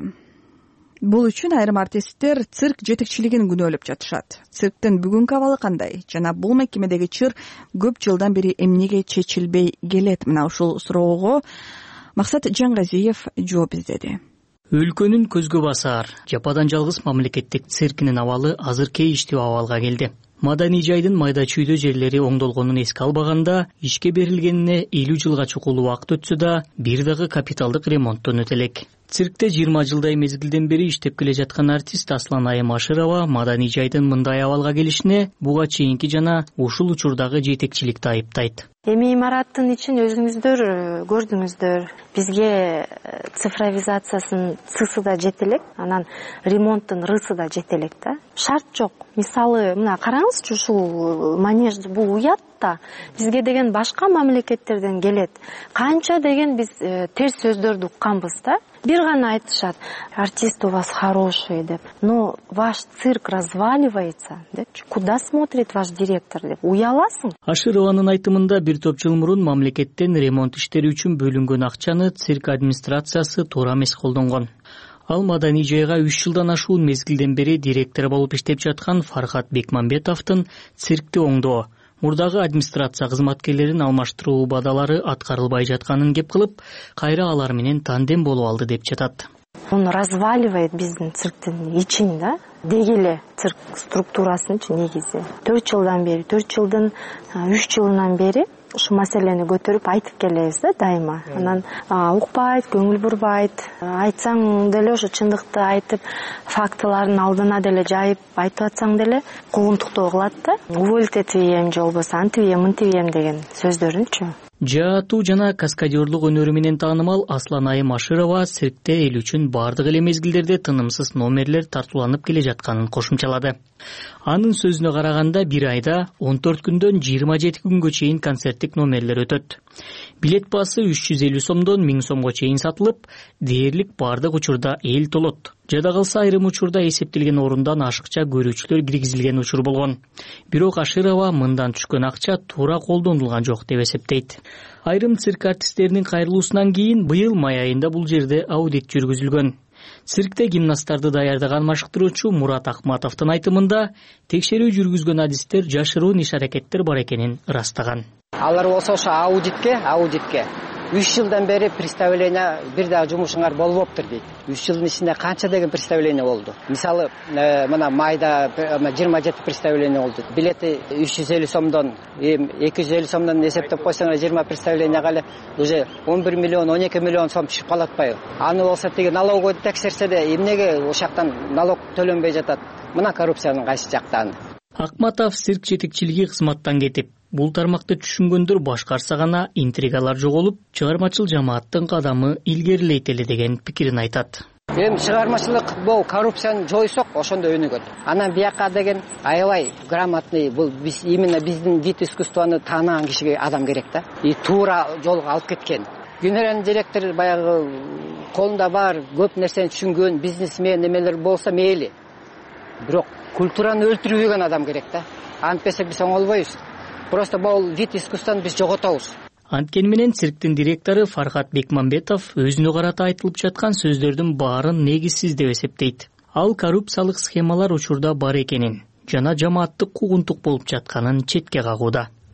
[SPEAKER 1] Бул үчүн айрым артисттер цирк жетекчилигин күнөөлөп жатышат. Цирктин бүгүнкү абалы кандай? Жана бул мекемедеги чыр көп жылдан бери эмнеге чечилбей келет? Мына ушул суроого Максат Жаңгазиев жооп издеди.
[SPEAKER 20] Өлкөнүн көзгө басар, жападан жалгыз мамлекеттик циркинин абалы азыр кейиштүү абалга келди. Маданий жайдын майда чүйдө жерлери оңдолгонун эске албаганда, ишке берилгенине 50 жылга чукул убакыт өтсө да, бир дагы капиталдык ремонттон өтө элек. Циркте 20 жылдай мезгилден бери иштеп келе жаткан артист Аслан Айым Ашырова маданий жайдын мындай абалга келишине буга чейинки жана ушул учурдагы жетекчиликти айыптайт.
[SPEAKER 3] Эми имараттын ичин өзүңүздөр көрдүңүздөр. Бизге цифровизациясынын цысы да жете элек, анан ремонттун рысы да жете элек да. Шарт жок. Мисалы, мына караңызчы, ушул манеж бул уят да. Бизге деген башка мамлекеттерден келет. Канча деген биз терс сөздөрдү укканбыз да. Бир гана айтышат: артист у вас хороший деп. Но ваш цирк разваливается деп. Куда смотрит ваш директор деп. Уяласың.
[SPEAKER 20] Ашырованын айтымында бир топ жыл мурун мамлекеттен ремонт иштери үчүн бөлүнгөн акчаны цирк администрациясы туура эмес колдонгон. Ал маданий жайга 3 жылдан ашуун мезгилден бери директор болуп иштеп жаткан Фархат Бекмамбетовдун циркти оңдоо, мурдагы администрация кызматкерлерин алмаштыруу убадалары аткарылбай жатканын кеп кылып, кайра алар менен тандем болуп алды деп жатат.
[SPEAKER 3] Он разваливает биздин цирктин ичин да. Дегеле цирк структурасын негизи 4 жылдан бери, 4 жылдын 3 жылынан бери ушул маселени көтөрүп айтып келебиз да дайыма. Анан укпайт, көңүл бурбайт. Айтсаң деле ошо чындыкты айтып, фактылардын алдына деле жайып айтып атсаң деле куугунтуктоо кылат да. Уволить этием же болбосо антибием, мынтибием деген сөздөрүнчү.
[SPEAKER 20] Жаатуу жана каскадерлук өнөрү менен таанымал Аслан Айым Ашырова циркте эл үчүн бардык эле мезгилдерде тынымсыз номерлер тартууланып келе жатканын кошумчалады. Анын сөзүнө караганда бир айда 14 күндөн 27 күнгө чейин концерттик номерлер өтөт. Билет баасы 350 сомдон 1000 сомго чейин сатылып, дээрлик бардык учурда эл толот. Жада калса айрым учурда эсептелген орундан ашыкча көрүүчүлөр киргизилген учур болгон. Бирок Ашырова мындан түшкөн акча туура колдонулган жок деп эсептейт. Айрым цирк артисттеринин кайрылуусунан кийин быйыл май айында бул жерде аудит жүргүзүлгөн. Циркте гимнасттарды даярдаган машыктыруучу Мурат Акматовдун айтымында текшерүү жүргүзгөн адистер жашыруун иш-аракеттер бар экенин ырастаган.
[SPEAKER 23] Алар болсо ошо аудитке 3 жылдан бери представление бир дагы жумушуңар болбоптур дейт. 3 жылдын ичинде канча деген представление болду. Мисалы, мына майда 27 представление болду. Билети 350 сомдон, 250 сомдон эсептеп койсоңар 20 представленияга эле уже 11 миллион, 12 миллион сом түшүп калат атпайбы? Аны болсо теги налоговойду текшерсе де эмнеге ошактан налог төлөнбөй жатат? Мына коррупциянын кайсы жактан.
[SPEAKER 20] Акматов цирк жетекчилиги кызматтан кетип, бул тармакты түшүнгөндөр башкарса гана интригалар жоголуп, чыгармачыл жамааттын кадамы илгерилейт эле деген пикирин айтат.
[SPEAKER 23] Эми чыгармачылык бул коррупцияны жойсок, ошондо өнүгөт. Анан бияка деген аябай грамотный, бул именно биздин вид искусствону таанаган кишиге адам керек да. И туура жолго алып кеткен. Генеральный директор баягы колунда бар, көп нерсени түшүнгөн бизнесмен эмелер болсо мейли. Бирок культураны өлтүрбөгөн адам керек да. Антпесе биз оңолбойбуз. Просто бул вид искусствону биз жоготобуз.
[SPEAKER 20] Анткени менен цирктин директору Фархат Бекмамбетов өзүнө карата айтылып жаткан сөздөрдүн баарын негизсиз деп эсептейт. Ал коррупциялык схемалар учурда бар экенин жана жамааттык куугунтук болуп жатканын четке кагууда.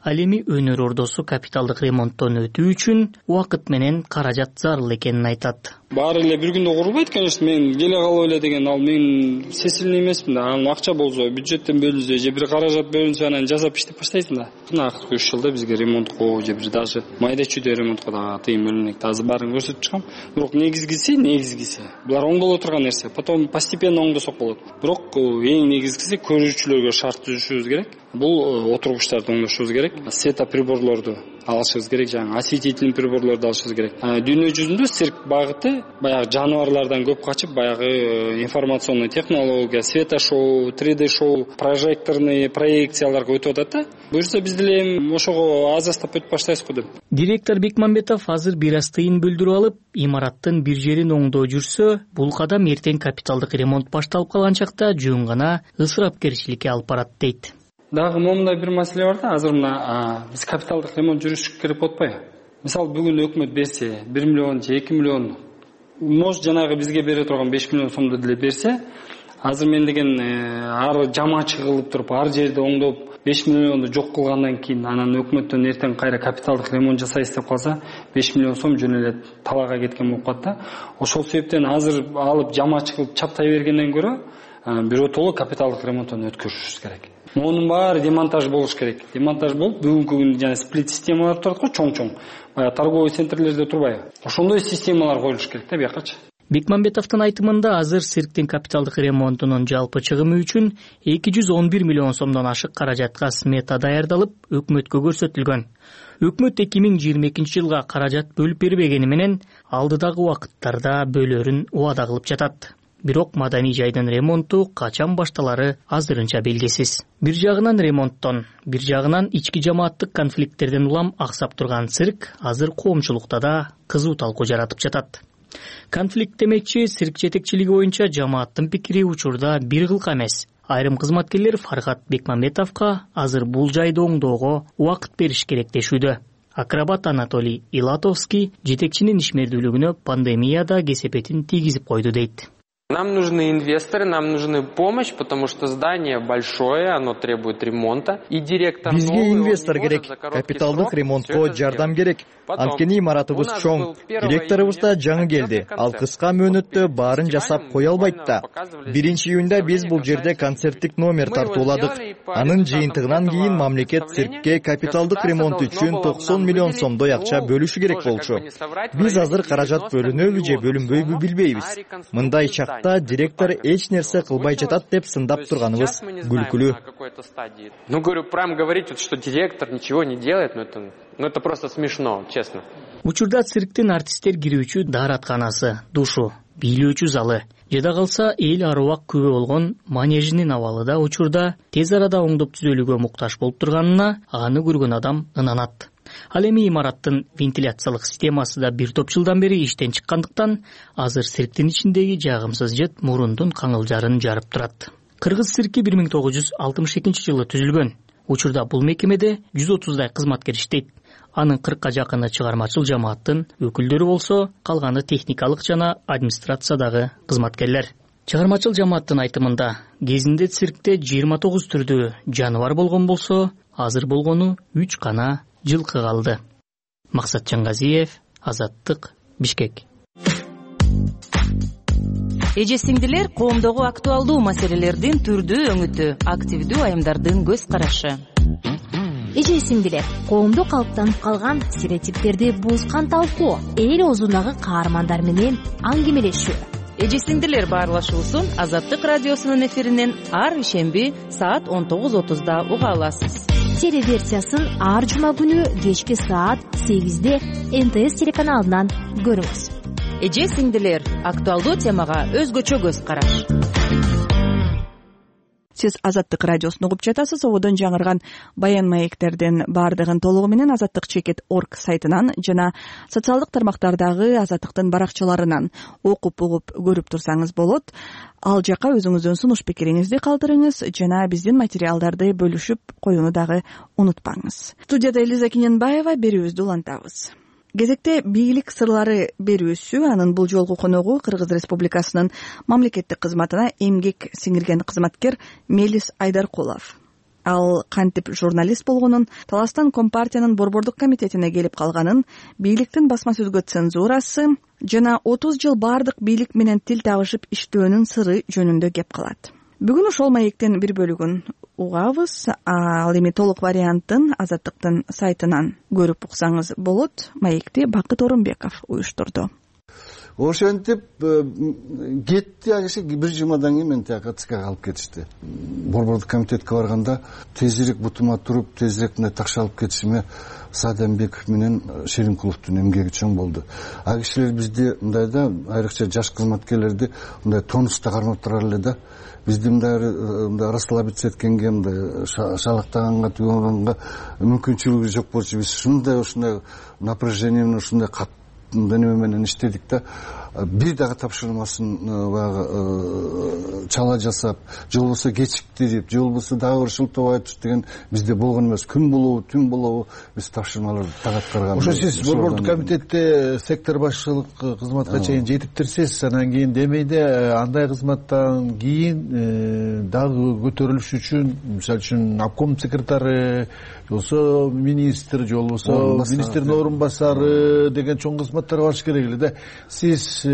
[SPEAKER 20] Ал эми өнөр ордосу капиталдык ремонттон өтүү үчүн убакыт менен каражат зарыл экенин айтат.
[SPEAKER 2] Баары эле бир күндө курулбайт, конечно, мен келе калып эле деген ал мен сесилин эмесмин да. Анын акча болсо бюджеттен бөлүнсө же бир каражат бөлүнсө анан жасап иштеп баштайсың да. Мына акыркы 3 жылда бизге ремонтко же бир даже майда чүйдө ремонтко да тыйын бөлүнөт. Азыр баарын көрсөтүп чыккам. Бирок негизгиси булар оңдоло турган нерсе. Потом постепенно оңдосок болот. Бирок эң негизгиси көрүүчүлөргө шарт түзүшүбүз керек. Бул отургучтарды оңдошубуз керек. Светоприборлорду алышыбыз керек, жаңы осветительный приборлорду алышыбыз керек. Дүйнө жүзүндө цирк багыты баягы жаныбарлардан көп качып, баягы информационный технология, светошоу, 3D шоу, прожекторный проекцияларга өтүп атат да. Буюрса биз деле ошого аз астап өтүп баштайбыз го деп.
[SPEAKER 20] Директор Бекмамбетов азыр бир аз тыйын бөлдүрүп алып, имараттын бир жерин оңдоо жүрсө, бул кадам эртең капиталдык ремонт башталып калган чакта жөн гана ысырапкерчиликке алып барат дейт.
[SPEAKER 2] Дагы момундай бир маселе бар да, азыр мына биз капиталдык ремонт жүргүзүш керек болуп атпайбы? Мисалы бүгүн өкмөт берсе 1 миллион же 2 миллион, может жанагы бизге бере турган 5 миллион сомду деле берсе, азыр мен деген ар жамаачы кылып туруп, ар жерди оңдоп 5 миллионду жок кылгандан кийин анан өкмөттөн эртең кайра капиталдык ремонт жасайсыз деп калса, 5 миллион сом жөн эле талаага кеткен болуп калат да. Ошол себептен азыр алып жамаачы кылып чаптай бергенден көрө биротоло капиталдык ремонттон өткөрүшүбүз керек. Монун баары демонтаж болуш керек. Демонтаж болуп, бүгүнкү күндө жана сплит системалар турат го, чоң-чоң. Баягы торговый центрлерде турбайбы? Ошондой системалар коюлуш керек да биякачы.
[SPEAKER 20] Бекмамбетовдун айтымында азыр цирктин капиталдык ремонтунун жалпы чыгымы үчүн 211 миллион сомдон ашык каражатка смета даярдалып, өкмөткө көрсөтүлгөн. Өкмөт 2022 жылга каражат бөлүп бербегени менен алдыдагы убакыттарда бөлөрүн убада кылып жатат. Бирок маданий жайдын ремонту качан башталары азырынча белгисиз. Бир жагынан ремонттон, бир жагынан ички жамааттык конфликттерден улам аксап турган цирк азыр коомчулукта да кызуу талкуу жаратып жатат. Конфликт демекчи, цирк жетекчилиги боюнча жамааттын пикири учурда бир кылка эмес. Айрым кызматкерлер Фархат Бекмамбетовго азыр бул жайды оңдоого убакыт бериш керек дешүүдө. Акробат Анатолий Илатовский жетекчинин ишмердүүлүгүнө пандемияда кесепетин тийгизип койду дейт.
[SPEAKER 6] Нам нужны инвесторы, нам нужны помощь, потому что здание большое, оно требует ремонта. И директор
[SPEAKER 7] бизге инвестор керек, капиталдык ремонтко жардам керек. Анткени имаратыбыз чоң. Директорубуз да жаңы келди. Ал кыска мөөнөттө баарын жасап кое албайт да. 1-июнда биз бул жерде концерттик номер тартууладык. Анын жыйынтыгынан кийин мамлекет циркке капиталдык ремонт үчүн 90 миллион сомдой акча бөлүшү керек болчу. Биз азыр каражат бөлүнөбү же бөлүнбөйбү билбейбиз. Мындай чакта директор эч нерсе кылбай жатат деп сындап турганыбыз күлкүлүү.
[SPEAKER 6] Ну, говорю, прям говорить, что директор ничего не делает, это просто смешно, честно.
[SPEAKER 20] Учурда цирктин артисттер кирүүчү дааратканасы, душу, бийлөөчү залы, жада калса эл аруак күбө болгон манежинин абалы да учурда тез арада оңдоп түзөлүүгө муктаж болуп турганына аны көргөн адам ынанат. Ал эми имараттын вентиляциялык системасы да бир топ жылдан бери иштен чыккандыктан азыр цирктин ичиндеги жагымсыз жыт мурундун каңылжарын жарып турат. Кыргыз цирки 1962 жылы түзүлгөн. Учурда бул мекемеде 130дай кызматкер иштейт. Анын 40ка жакыны чыгармачыл жамааттын өкүлдөрү болсо, калганы техникалык жана администрациядагы кызматкерлер. Чыгармачыл жамааттын айтымында, кезинде циркте 29 түрдүү жаныбар болгон болсо, азыр болгону 3 гана жылкы калды. Максат Жаңгазиев, Азаттык, Бишкек.
[SPEAKER 24] Эже сиңдилер, коомдогу актуалдуу маселелердин түрдүү өңүтү, активдүү айымдардын көз карашы.
[SPEAKER 25] Эже сиңдилер, коомдо калыптанып калган стереотиптерди бузган талкуу, эл оозундагы каармандар менен аңгемелешүү.
[SPEAKER 24] Эже сиңдилер баарлашуусун Азаттык радиосунун эфиринен ар ишемби саат 19:30 уга аласыз.
[SPEAKER 25] Телеверсиясын ар жума күнү кечки саат 8-де НТС телеканалынан көрүңүз.
[SPEAKER 24] Эже сиңдилер, актуалдуу темага өзгөчө көз караш.
[SPEAKER 1] Сиз Азаттык радиосун угуп жатасыз. Ободон жаңырган баян маектердин баардыгын толугу менен azattikcheket.org сайтынан жана социалдык тармактардагы Азаттыктын баракчаларынан окуп угуп көрүп турсаңыз болот. Ал жака өзүңүздүн сунуш пикириңизди калтырыңыз жана биздин материалдарды бөлүшүп коюуну дагы унутпаңыз. Студияда Элиза Кененбаева, берүүбүздү улантабыз. Кезекте бийлик сырлары берүүсү, анын бул жолку коногу Кыргыз Республикасынын мамлекеттик кызматына эмгек сиңирген кызматкер Мелис Айдаркулов. ал кантип журналист болгонун, таластан Компартиянын борбордук комитетине келип калганын, бийликтин басма сөзгө цензурасы жана 30 жыл бардык бийлик менен тил табышып иштөөнүн сыры жөнүндө кеп калат. Бүгүн ошол маектин бир бөлүгүн угабыз. Ал эми толук вариантын Азаттыктын сайтынан көрүп уксаңыз болот. Маекти Бакыт Орунбеков уюштурду.
[SPEAKER 4] Ошентип кетти, агышы бир жумадан кийин мен тияка ЦКга алып кетишти. Борбордук комитетке барганда тезирээк бутума туруп, тезирээк мындай такшалып кетишиме Садамбеков менен Шеримкуловдун эмгеги чоң болду. А кишилер бизди мындай да, айрыкча жаш кызматкерлерди мындай тонуста кармап турар эле да. Бизди мындай расслабиться эткенге, мындай шалактаганга, түйгөнгөнгө мүмкүнчүлүгү жок болчу. Биз ушундай напряжение менен, ушундай неме менен иштедик да. Бир дагы тапшырмасын чала жасап, же болбосо кечиктирип, же болбосо дагы бир шылтоо айтыш деген бизде болгон эмес. Күн болобу, түн болобу биз тапшырмаларды так аткарган.
[SPEAKER 8] Ошо сиз борбордук комитетте сектор башчылык кызматка чейин жетиптирсиз, анан кийин демейде андай кызматтан кийин дагы көтөрүлүш үчүн, мисалы үчүн обком секретары, же болбосо министр, же болбосо министрдин орун басары деген чоң кызматтарга барыш керек эле да. Сиз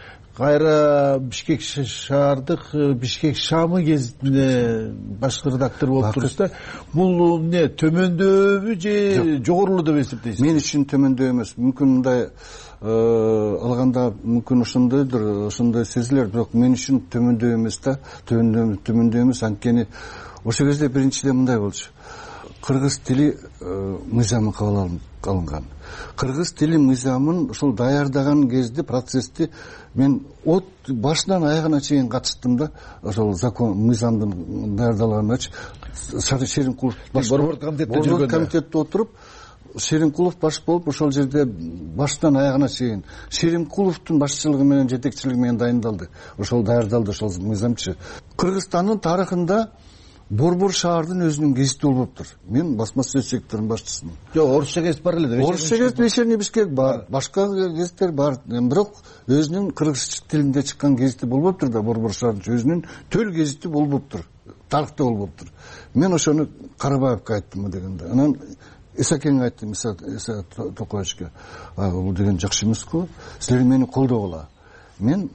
[SPEAKER 8] кайра Бишкек шаардык Бишкек Шамы гезитине башкы редактор болуп турсуз да. Бул эмне, төмөндөбү же жогорулу деп эсептейсиз?
[SPEAKER 4] Мен үчүн төмөндөбү эмес. Мүмкүн мындай алганда мүмкүн ошондой сезилер, бирок мен үчүн төмөндөбү эмес да. Төмөндөбү эмес, анткени ошол кезде биринчиден мындай болчу. Кыргыз тили мыйзамы кабыл алынган. Кыргыз тили мыйзамын ошол даярдаган кезде, процессти мен от башынан аягына чейин катыштым да. Ошол закон мыйзамдын даярдалганына Шеримкулов борбордук комитетте отуруп, Шеримкулов баш болуп, ошол жерде башынан аягына чейин Шеримкуловдун башчылыгы менен, жетекчилиги менен дайындалды. Ошол даярдалды ошол мыйзамчы. Кыргызстандын тарыхында борбор шаардын өзүнүн гезити болуптур. Мен басма сөз секторунун башчысымын.
[SPEAKER 8] Жок, орусча гезит бар эле.
[SPEAKER 4] Орусча гезит Вечерний Бишкек бар, башка гезиттер бар. Бирок өзүнүн кыргыз тилинде чыккан гезити болбоптур да, борбор шаардын өзүнүн төл гезити болбоптур. Тарыхта болбоптур. Мен ошону Карабаевке айттым дегенде. Анан Исакеңе айттым, Иса Токоевичке. Бул деген жакшы эмеску? Силер мени колдогула. Мен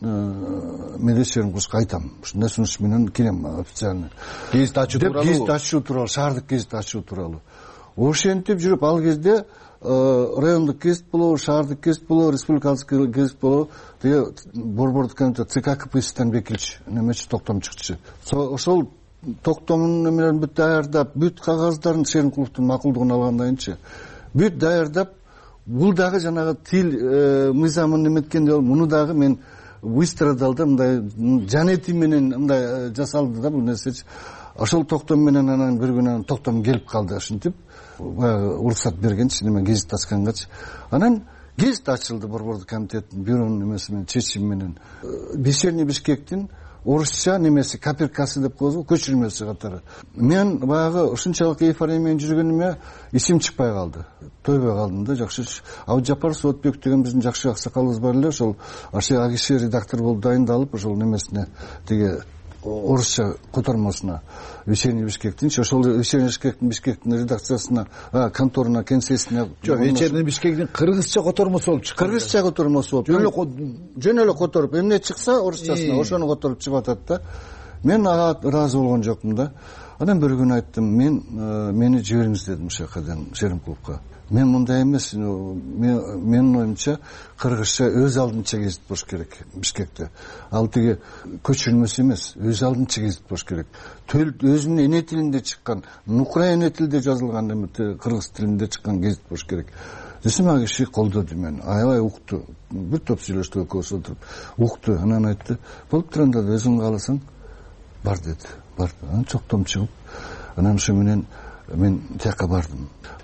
[SPEAKER 4] Шеримкуловго айтам. Ушундай сунуш менен келем официально.
[SPEAKER 8] Гезит ачуу тууралуу.
[SPEAKER 4] Гезит ачуу тууралуу, шаардык гезит ачуу тууралуу. Ошентип жүрүп, ал кезде райондук гезит болобу, шаардык гезит болобу, республикалык гезит болобу, деге борбордук комитет ЦК КПССтен векилчи, немечи токтом чыкчы. Ошол токтомун немелерин бүт даярдап, бүт кагаздарын Шеримкуловдун макулдугун алгандан кийинчи бүт даярдап, бул дагы жанагы тил мыйзамын эметкенде муну дагы мен выстрадал да, мындай жанети менен мындай жасалды да бул нерсечи. Ошол токтом менен анан бир күнү токтом келип калды, ушинтип уруксат бергенчи, неме гезит ачкангачы. Анан гезит ачылды борбордук комитеттин бюронун эмеси менен, чечими менен. Вечерний Бишкектин орусча немеси, копиркасы деп коебузбу, көчүрмөсү катары. Мен баягы ушунчалык эйфория менен жүргөнүмө исим чыкпай калды. Тойбой калдым да, жакшы. Абдыжапар Соотбек деген биздин жакшы аксакалыбыз бар эле, ошол АГШ редактор болуп дайындалып, ошол немесине, тиги орусча котормосуна, Вечерний Бишкектин, ошол Вечерний Бишкектин редакциясына, конторуна, кеңсесине.
[SPEAKER 8] Жок, Вечерний Бишкектин кыргызча котормосу болуп чыккан.
[SPEAKER 4] Кыргызча котормосу болуп. Жөн эле которуп, эмне чыкса орусчасына ошону которуп чыгып атат да. Мен ага ыраазы болгон жокмун да. Анан бир күнү айттым, мени жибериңиз дедим Шакадан Шеримкуловго. Мен мындай эмес, менин оюмча кыргызча өз алдынча гезит болуш керек Бишкекте. Ал тиги көчүрмөсү эмес, өз алдынча гезит болуш керек. Өзүнүн эне тилинде чыккан, нукра эне тилде жазылган, кыргыз тилинде чыккан гезит болуш керек. Десем, ага киши колдоду мени. Аябай укту. Бир топ сүйлөштү, экөөбүз отуруп укту. Анан айтты, болуп турганда өзүң кааласаң бар деди. Барды. Анан чоктом чыгып, анан ушу менен мен тияка бардым.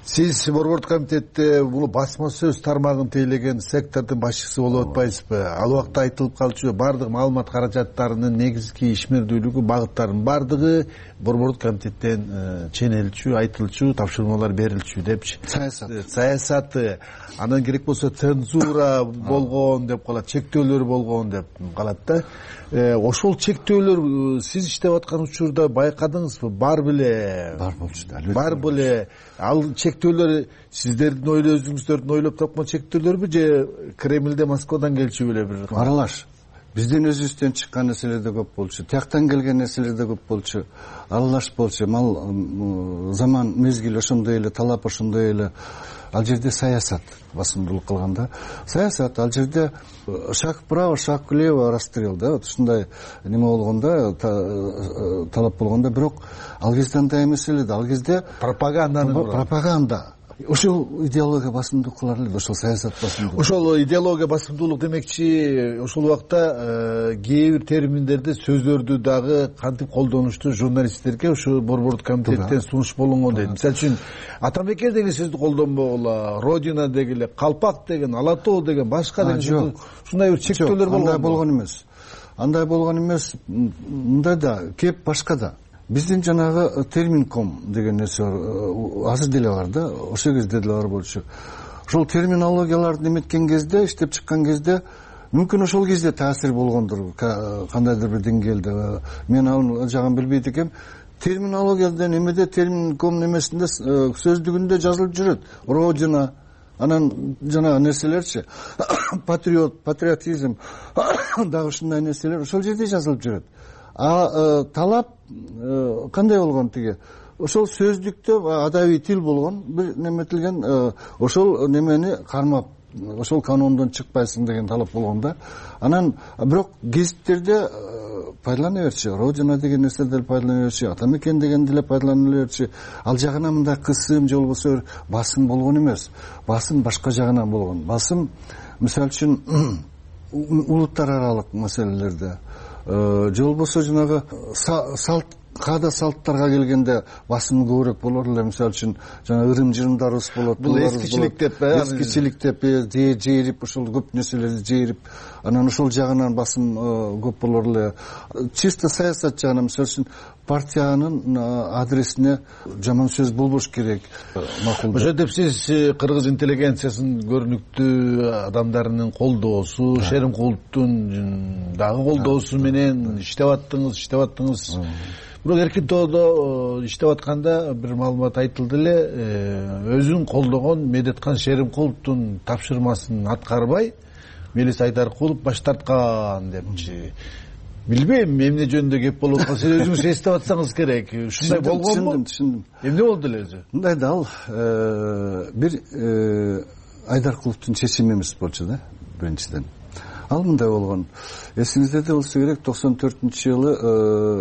[SPEAKER 8] Сиз борбордук комитетте бул басма сөз тармагын тейлеген сектордун башчысы болуп атпайсызбы? Ал убакта айтылып калчу, бардык маалымат каражаттарынын негизги ишмердүүлүгү, багыттарынын бардыгы борбордук комитеттен ченелчү, айтылчу, тапшырмалар берилчү депчи. Саясаты. Анан керек болсо цензура болгон деп калат, чектөөлөр болгон деп калат да. Ошол чектөөлөр сиз иштеп аткан учурда байкадыңызбы? Бар беле?
[SPEAKER 4] Бар болчу да, албетте.
[SPEAKER 8] Бар беле? Ал чектөөлөр сиздердин өзүңүздөрдүн ойлоп тапкан чектөөлөрбү же Кремльде, Москвадан келчү беле бир?
[SPEAKER 4] Аралаш. Биздин өзүбүздөн чыккан нерселер да көп болчу. Тияктан келген нерселер да көп болчу. Аралаш болчу. Мал заман мезгил ошондой эле, талап ошондой эле. Ал жерде саясат басымдуулук кылганда. Саясат, ал жерде шаг вправо, шаг влево, расстрел, да, вот ушундай неме болгондо, талап болгондо, бирок ал кезде андай эмес эле да, ал кезде пропаганда. Ошол идеология басымдуулук кылар эле, ошол саясат басымдуулук.
[SPEAKER 8] Ошол идеология басымдуулук демекчи, ошол убакта кээ бир терминдерди, сөздөрдү дагы кантип колдонушту журналисттерге ошо борбордук комитеттен сунуш болгон дейт. Мисалы үчүн Атамекен деген сөздү колдонбогула, Родина дегиле, Калпак деген, Ала тоо деген, башка деген ушундай бир чектөөлөр болгон.
[SPEAKER 4] Андай болгон эмес. Андай болгон эмес. Мындай да, кеп башка да. Биздин жанагы терминком деген нерсе бар, азыр деле бар да, ошол кезде деле бар болчу. Ошол терминологияларды неметкен кезде, иштеп чыккан кезде, мүмкүн ошол кезде таасир болгондур, кандайдыр бир деңгээлде. Мен ал жагын билбейт экем. Терминологияда немеде, терминком немесинде, сөздүгүндө жазылып жүрөт. Родина, анан жанагы нерселерчи, патриотизм, дагы ушундай нерселер ошол жерде жазылып жүрөт. Талап кандай болгон тиги? Ошол сөздүктө адабий тил болгон, бир неметилген, ошол немени кармап, ошол канондон чыкпайсың деген талап болгон да. Анан бирок гезиттерде пайдалана берчи, Родина деген нерсе деле пайдалана берчи, Атамекен деген деле пайдалана берчи. Ал жагынан мындай кысым же болбосо басым болгон эмес. Басым башка жагынан болгон. Басым, мисалы үчүн, улуттар аралык маселелерде, же болбосо жанагы каада салттарга келгенде басым көбүрөөк болор эле. Мисалы үчүн жана ырым-жырымдарыбыз болот.
[SPEAKER 8] Бул эскичилик деп,
[SPEAKER 4] эскичилик деп, жээрип, ошол көп нерселерди жээрип, анан ошол жагынан басым көп болор эле. Чисто саясат жагынан, мисалы үчүн, партиянын адресине жаман сөз болбош керек.
[SPEAKER 8] Ошо деп сиз кыргыз интеллигенциясынын көрүнүктүү адамдарынын колдоосу, Шеримкуловдун дагы колдоосу менен иштеп аттыңыз. Бирок эркин тоодо иштеп атканда бир маалымат айтылды эле, өзүн колдогон Медеткан Шеримкуловдун тапшырмасын аткарбай Мелис Айдаркулов баш тарткан депчи. Билбейм, эмне жөнүндө кеп болуп аткан, сиз өзүңүз эстеп атсаңыз керек. Ушундай болгонбу?
[SPEAKER 4] Түшүндүм.
[SPEAKER 8] Эмне болду эле өзү?
[SPEAKER 4] Мындай да, ал бир Айдаркуловдун чечими эмес болчу да, биринчиден. Ал мындай болгон. Эсиңизде болсо керек, 1994-жылы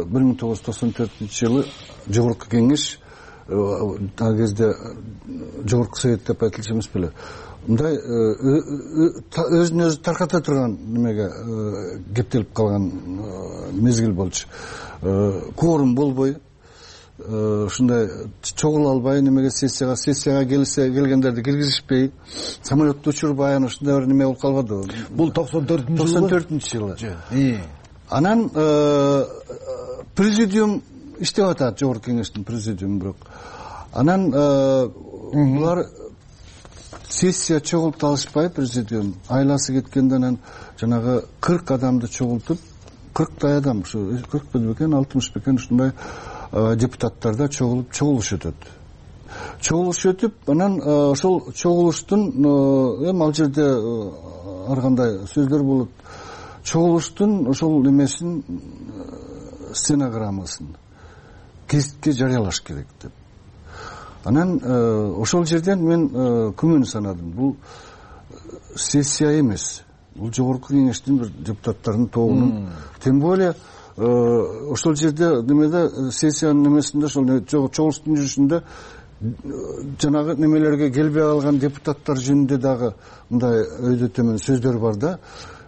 [SPEAKER 4] Жогорку Кеңеш, ал кезде Жогорку Совет деп айтылчу эмес беле. Мындай өзүн өзү тарката турган немеге кептелип калган мезгил болчу. Кворум болбой, ушундай чогула албай, немеге сессияга келгендерди киргизишпей, самолетту учурбай, анан ушундай бир неме болуп калбады.
[SPEAKER 8] Бул 94-жылы.
[SPEAKER 4] Анан президиум иштеп атат, Жогорку Кеңештин президиуму, бирок анан булар сессия чогултуп алышпай, президиум айласы кеткенде анан жанагы 40 адамды чогултуп, 40 адам, ушу 40 бекен, 60 бекен ушундай депутаттарда чогулуш өтөт. Чогулуш өтүп, анан ошол чогулуштун эми ал жерде ар кандай сөздөр болот. Чогулуштун ошол немесин, стенограммасын гезитке жарыялаш керек деп. Анан ошол жерден мен күмөн санадым. Бул сессия эмес. Бул Жогорку Кеңештин бир депутаттарынын тобунун. Тем более ошол жерде немеде сессиянын немесинде, ошол чогулуштун жүрүшүндө жанагы немелерге келбей калган депутаттар жөнүндө дагы мындай өйдө төмөн сөздөр бар да.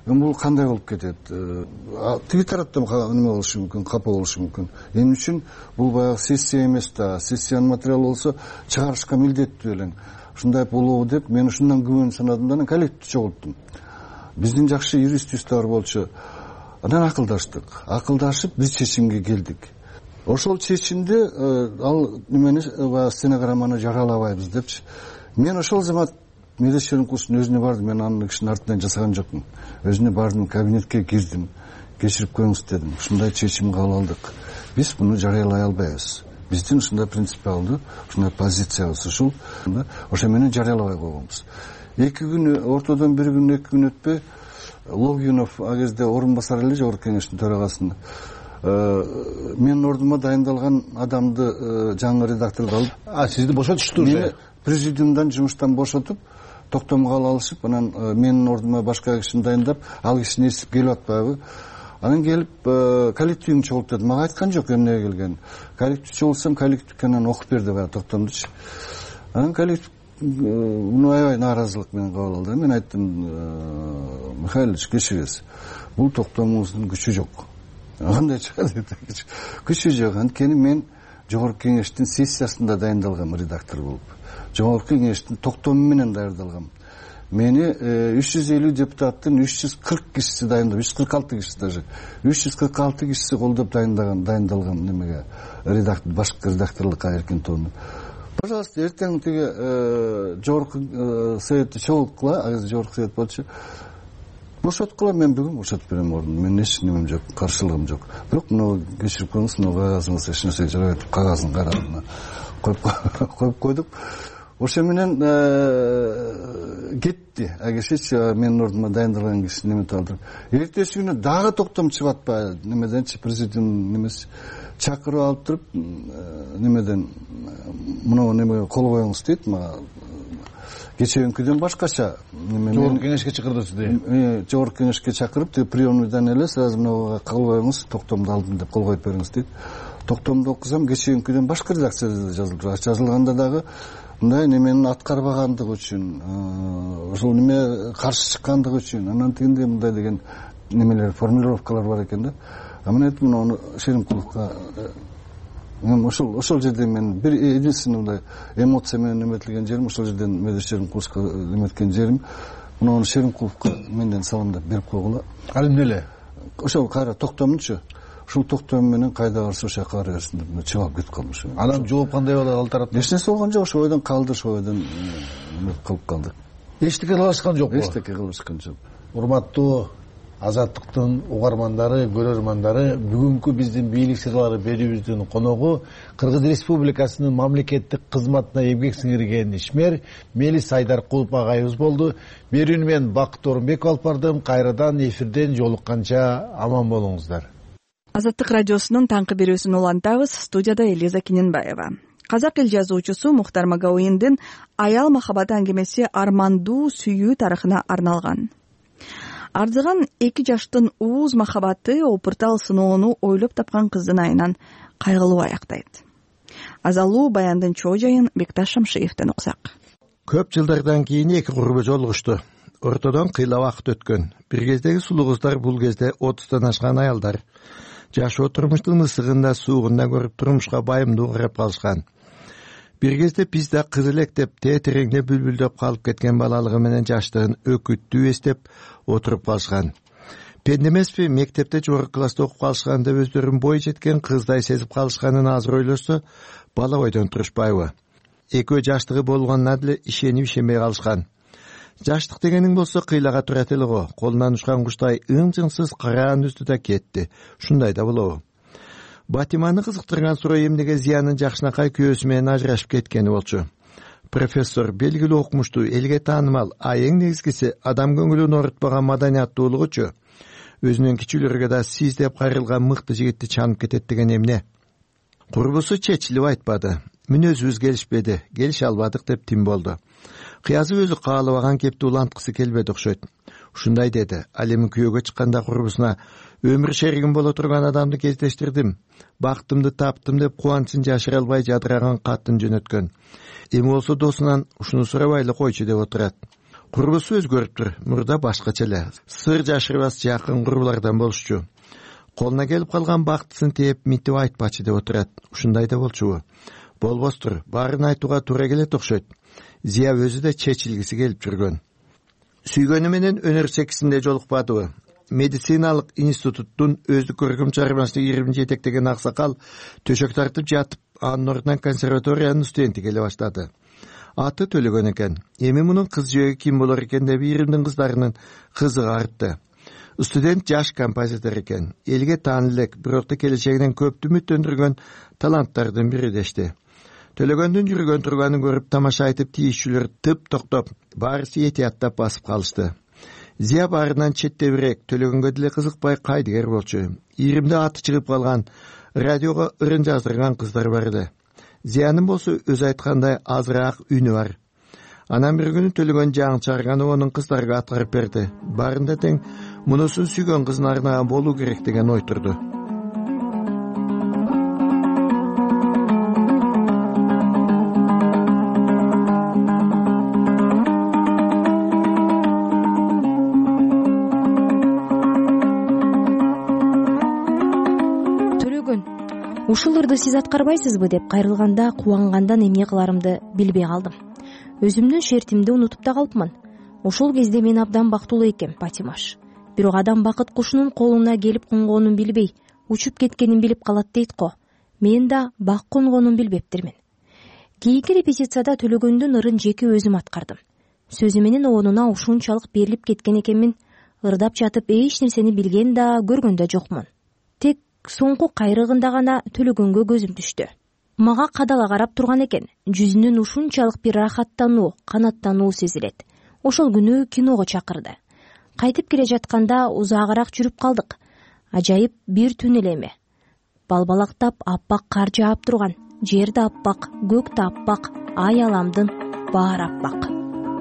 [SPEAKER 4] эми бул кандай болуп кетет? Тиги тараптан неме болушу мүмкүн, капа болушу мүмкүн. Эмне үчүн бул баягы сессия эмес да, сессиянын материалы болсо чыгарышка милдеттүү элең. Ушундай болобу деп мен ушундан күмөн санадым да, анан коллективди чогулттум. Биздин жакшы юристтер болчу. Анан акылдашып биз чечимге келдик. Ошол чечимде ал немени стенограмманы жарыялабайбыз депчи. Мен ошол замат Мелис Черенкуловдун өзүнө бардым, мен анын кишинин артынан жасаган жокмун. Өзүнө бардым, кабинетке кирдим, кечирип коюңуз дедим. Ушундай чечим кабыл алдык. Биз муну жарыялай албайбыз. Биздин ушундай принципиалдуу, ушундай позициябыз ушул. Ошо менен жарыялабай койгонбуз. 2 күн, ортодон 1 күн, 2 күн өтпөй Логинов а кезде орун басар эле жогорку кеңештин төрагасынын. Менин ордума дайындалган адамды жаңы редакторго алып,
[SPEAKER 8] сизди бошотушту уже.
[SPEAKER 4] Президиумдан жумуштан бошотуп, токтомго алышып, анан менин ордума башка кишини дайындап, ал кишини естип келип атпайбы. Анан келип коллективин чогулт дедим. Мага айткан жок эмнеге келген. Коллектив чогултсам, коллективге анан окуп берди баягы токтомдучу. Анан коллектив аябай нааразылык менен кабыл алды. Мен айттым, Михаил Ильич, кечиресиз. Бул токтомубуздун күчү жок. Кандай чыгат? Күчү жок. Анткени мен жогорку кеңештин сессиясында дайындалган редактор болуп, жогорку кеңештин токтому менен даярдалгам. Мени 350 депутаттын 340 кишиси дайындап, 346 кишиси даже, 346 кишиси колдоп дайындалган немеге, башкы редакторлукка эркин тоону. Пожалуйста, эртең тиги жогорку советти чогулткула, азыр жогорку совет болчу. Бошоткула, мен бүгүн бошотуп берем ордуну. Мен эч немем жок, каршылыгым жок. Бирок муну кечирип коюңуз, муну кагазыңыз эч нерсе жарабайт, кагазын карадым, коюп койдук. Ошо менен кетти. Агешечи менин ордума дайындалган киши неметип алдырып. Эртеси күнү дагы токтом чыгып атпайбы? Немеденчи президиум немеси чакырып алып туруп, немеден муну немеге кол коюңуз дейт мага. Кечээкүдөн башкача
[SPEAKER 8] жогорку кеңешке чакырды сизди.
[SPEAKER 4] Жогорку кеңешке чакырып, приемныйдан эле сразу мынага кол коюңуз, токтомду алдым деп кол коюп бериңиз дейт. Токтомду окусам, кечээкүдөн башка редакцияда жазылып, жазылганда дагы мындай неменин аткарбагандыгы үчүн, ошол неме каршы чыккандыгы үчүн, анан тигинде мындай деген немелер, формулировкалар бар экен да. Мен айттым, муну Шеримкуловго ошол жерде мен бир единственный мындай эмоция менен эметилген жерим, ошол жерден Мелис Черенкуловго эметкен жерим, муну Шеримкуловго менден саламдап берип койгула.
[SPEAKER 8] Ал эмне эле?
[SPEAKER 4] Ошол кайра токтомчу. Ушул токтом менен кайда барса ошол жака бара берсин деп чыгып кетип калдым.
[SPEAKER 8] Анан жооп кандай болду ал тараптан?
[SPEAKER 4] Эч нерсе болгон жок, ошол ойдон калды, ошол ойдон калып калдык.
[SPEAKER 8] Эчтеке кылышкан жокпу?
[SPEAKER 4] Эчтеке кылышкан жок.
[SPEAKER 8] Урматтуу Азаттыктын угармандары, көрөрмандары, бүгүнкү биздин бийлик сырлары берүүбүздүн коногу Кыргыз Республикасынын мамлекеттик кызматына эмгек сиңирген ишмер Мелис Айдаркулов агайыбыз болду. Берүүнү мен Бакыт Орунбеков алып бардым. Кайрадан эфирден жолукканча аман болуңуздар.
[SPEAKER 1] Азаттык радиосунун таңкы берүүсүн улантабыз. Студияда Элиза Киненбаева. Казак эл жазуучусу Мухтар Магауиндин аял махабаты аңгемеси армандуу сүйүү тарыхына арналган. Ардыган 2 жаштын ууз махабаты опуртал сыноону ойлоп тапкан кыздын айынан кайгылуу аяктайт. Азалуу баяндын чоо жайын Бекташ Шамшиевден уксак.
[SPEAKER 5] Көп жылдардан кийин 2 курбу жолугушту. Ортодон кыйла убакыт өткөн. Бир кездеги сулуу кыздар бул кезде 30тан ашкан аялдар. Жашоо турмуштун ысыгында, суугунда көрүп турмушка байымдуу карап калышкан. Бир кезде бизде кыз элек деп тетереңде бүлбүлдөп калып кеткен балалыгы менен жаштыгын өкүттүү эстеп отуруп калышкан. Пендемеспи, мектепте жогорку класста окуп калышкан деп өздөрүн бой жеткен кыздай сезип калышканын азыр ойлошсо, бала бойдон турушпайбы? Экөө жаштыгы болгонуна деле ишенип ишенбей калышкан. Жаштык дегениң болсо кыйлага турат эле го, колунан учкан куштай ың-жыңсыз караан үстү да кетти. Ушундай да болобу? Батиманы кызыктырган суроо эмнеге Зиянын жакшынакай күйөөсү менен ажырашып кеткени болчу. Профессор белгилүү окумуштуу, элге таанымал, а эң негизгиси адам көңүлүн оорутпаган маданияттуулугучу. Өзүнүн кичүүлөргө да сиз деп кайрылган мыкты жигитти чанып кетет деген эмне? Курбусу чечилип айтпады. Мүнөзүбүз келишпеди, келише албадык деп тим болду. Кыязы өзү каалабаган кепти уланткысы келбеди окшойт. Ушундай деди. Ал эми күйөөгө чыкканда курбусуна өмүр шеригим боло турган адамды кездештирдим. Бактымды таптым деп кубанычын жашыра албай жадыраган катын жөнөткөн. Эми болсо досунан ушуну сурабай эле койчу деп отурат. Курбусу өзгөрүптүр. Мурда башкача эле. Сыр жашырбас жакын курбулардан болушчу. Колуна келип калган бактысын тээп митип айтпачы деп отурат. Ушундай да болчубу? Болбостур. Баарын айтууга туура келет окшойт. Зия өзү да чечилгиси келип жүргөн. Сүйгөнү менен өнөр секисинде жолукпадыбы? Медициналык институттун өздүк көркөм чыгармасына 20 жетектеген аксакал төшөк тартып жатып, анын ордунан консерваториянын студенти келе баштады. Аты Төлөгөн экен. Эми мунун кыз жөөгү ким болор экен деп Иримдин кыздарынын кызыгы артты. Студент жаш композитор экен. Элге таанылуу элек, бирок да келечегинен көп үмүттөндүргөн таланттардын бири дешти. Төлөгөндүн жүргөн турганын көрүп тамаша айтып тийишчүлөр тып токтоп, баарысы этияттап басып калышты. Зия баарынан четтебирээк, Төлөгөнгө деле кызыкпай кайдыгер болчу. Иримде аты чыгып калган, радиого ырын жаздырган кыздар бар эле. Зиянын болсо өзү айткандай азыраак үнү бар. Анан бир күнү Төлөгөн жаңы чыгарганы онун кыздарга аткарып берди. Баарында тең мунусун сүйгөн кызын арнаган болуу керек деген ой турду.
[SPEAKER 25] Ушул ырды сиз аткарбайсызбы деп кайрылганда кубангандан эмне кыларымды билбей калдым. Өзүмдүн шертимди унутуп да калыпмын. Ушул кезде мен абдан бактылуу экем, Патимаш. Бирок адам бакыт кушунун колуна келип конгонун билбей, учуп кеткенин билип калат дейт го. Мен да бак конгонун билбептирмин. Кийинки репетицияда Төлөгөндүн ырын жеке өзүм аткардым. Сөзү менен оонуна ушунчалык берилип кеткен экенмин. Ырдап жатып эч нерсени билген да, көргөн да жокмун. Тек соңку кайрыгында гана Төлөгөнгө көзүм түштү. Мага кадала карап турган экен. Жүзүнүн ушунчалык бир рахаттануу, канаттануу сезилет. Ошол күнү киного чакырды. Кайтып келе жатканда узаагыраак жүрүп калдык. Ажайып бир түн эле эме. Балбалактап аппак кар жаап турган. Жер да аппак, көк да аппак, ай аламдын баары аппак.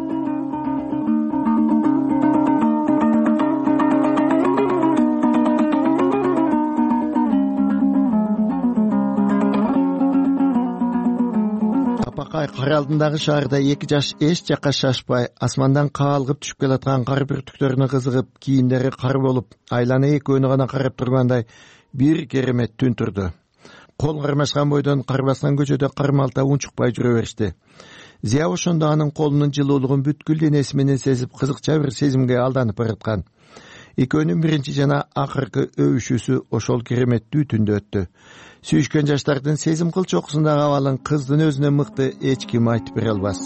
[SPEAKER 5] Кар алдындагы шаарда эки жаш эч жакка шашпай, асмандан каалгып түшүп келаткан кар бүртүктөрүнө кызыгып, кийиндери кар болуп, айлана экөөнү гана карап тургандай бир керемет түн турду. Кол кармашкан бойдон кар баскан көчөдө кармалта унчукпай жүрө беришти. Зия ошондо анын колунун жылуулугун бүткүл денеси менен сезип, кызыкча бир сезимге алданып бараткан. Экөөнүн биринчи жана акыркы өбүшүүсү ошол кереметтүү түндө өттү. Сүйүшкөн жаштардын сезим кыл чокусундагы абалын кыздын өзүнөн мыкты эч ким айтып бере албас.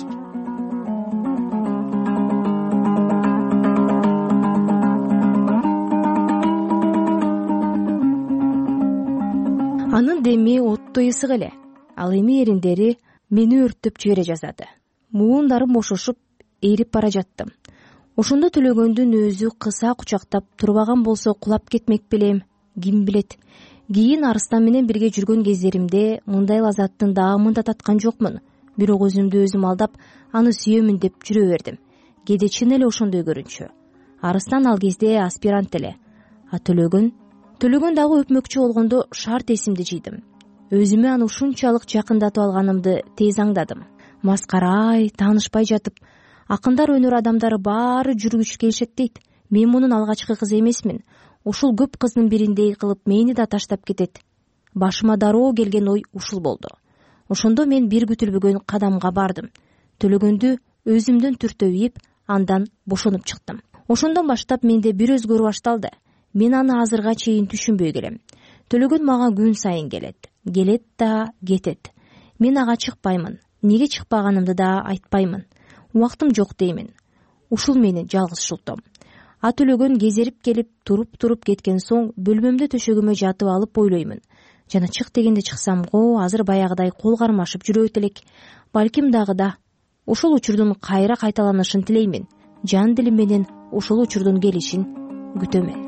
[SPEAKER 25] Анын деми оттой ысык эле. Ал эми эриндери мени өрттөп жибере жаздады. Муундарым бошошуп, эрип бара жаттым. Ошондо Төлөгөндүн өзү кыса кучактап турбаган болсо кулап кетмек белем, ким билет. Кийин Арыстан менен бирге жүргөн кездеримде мындай лазаттын даамын да таткан жокмун. Бирок өзүмдү өзүм алдап, аны сүйөмүн деп жүрө бердим. Кээде чын эле ошондой көрүнчү. Арыстан ал кезде аспирант эле. А Төлөгөн дагы өпмөкчү болгондо шарт эсимди жыйдым. Өзүмө аны ушунчалык жакындатып алганымды тез аңдадым. Маскарай, таанышпай жатып, акындар, өнөр адамдары баары жүргүч келишет дейт. Мен мунун алгачкы кызы эмесмин. Ушул көп кыздын бириндей кылып мени да таштап кетет. Башыма дароо келген ой ушул болду. Ошондо мен бир күтүлбөгөн кадамга бардым. Төлөгөндү өзүмдөн түртөп ийип, андан бошонуп чыктым. Ошондон баштап менде бир өзгөрүү башталды. Мен аны азырга чейин түшүнбөй келем. Төлөгөн мага күн сайын келет да кетет. Мен ага чыкпаймын. Неге чыкпаганымды да айтпаймын. Убактым жок деймин. Ушул менин жалгыз шултом. А Төлөгөн кезерип келип, туруп кеткен соң бөлмөмдө төшөгүмө жатып алып ойлоймун. Жана чык дегенде чыксам го, азыр баягыдай кол кармашып жүрөт элек. Балким дагы да. Ушул учурдун кайра кайталанышын тилеймин. Жан дилим менен ушул учурдун келишин күтөмүн.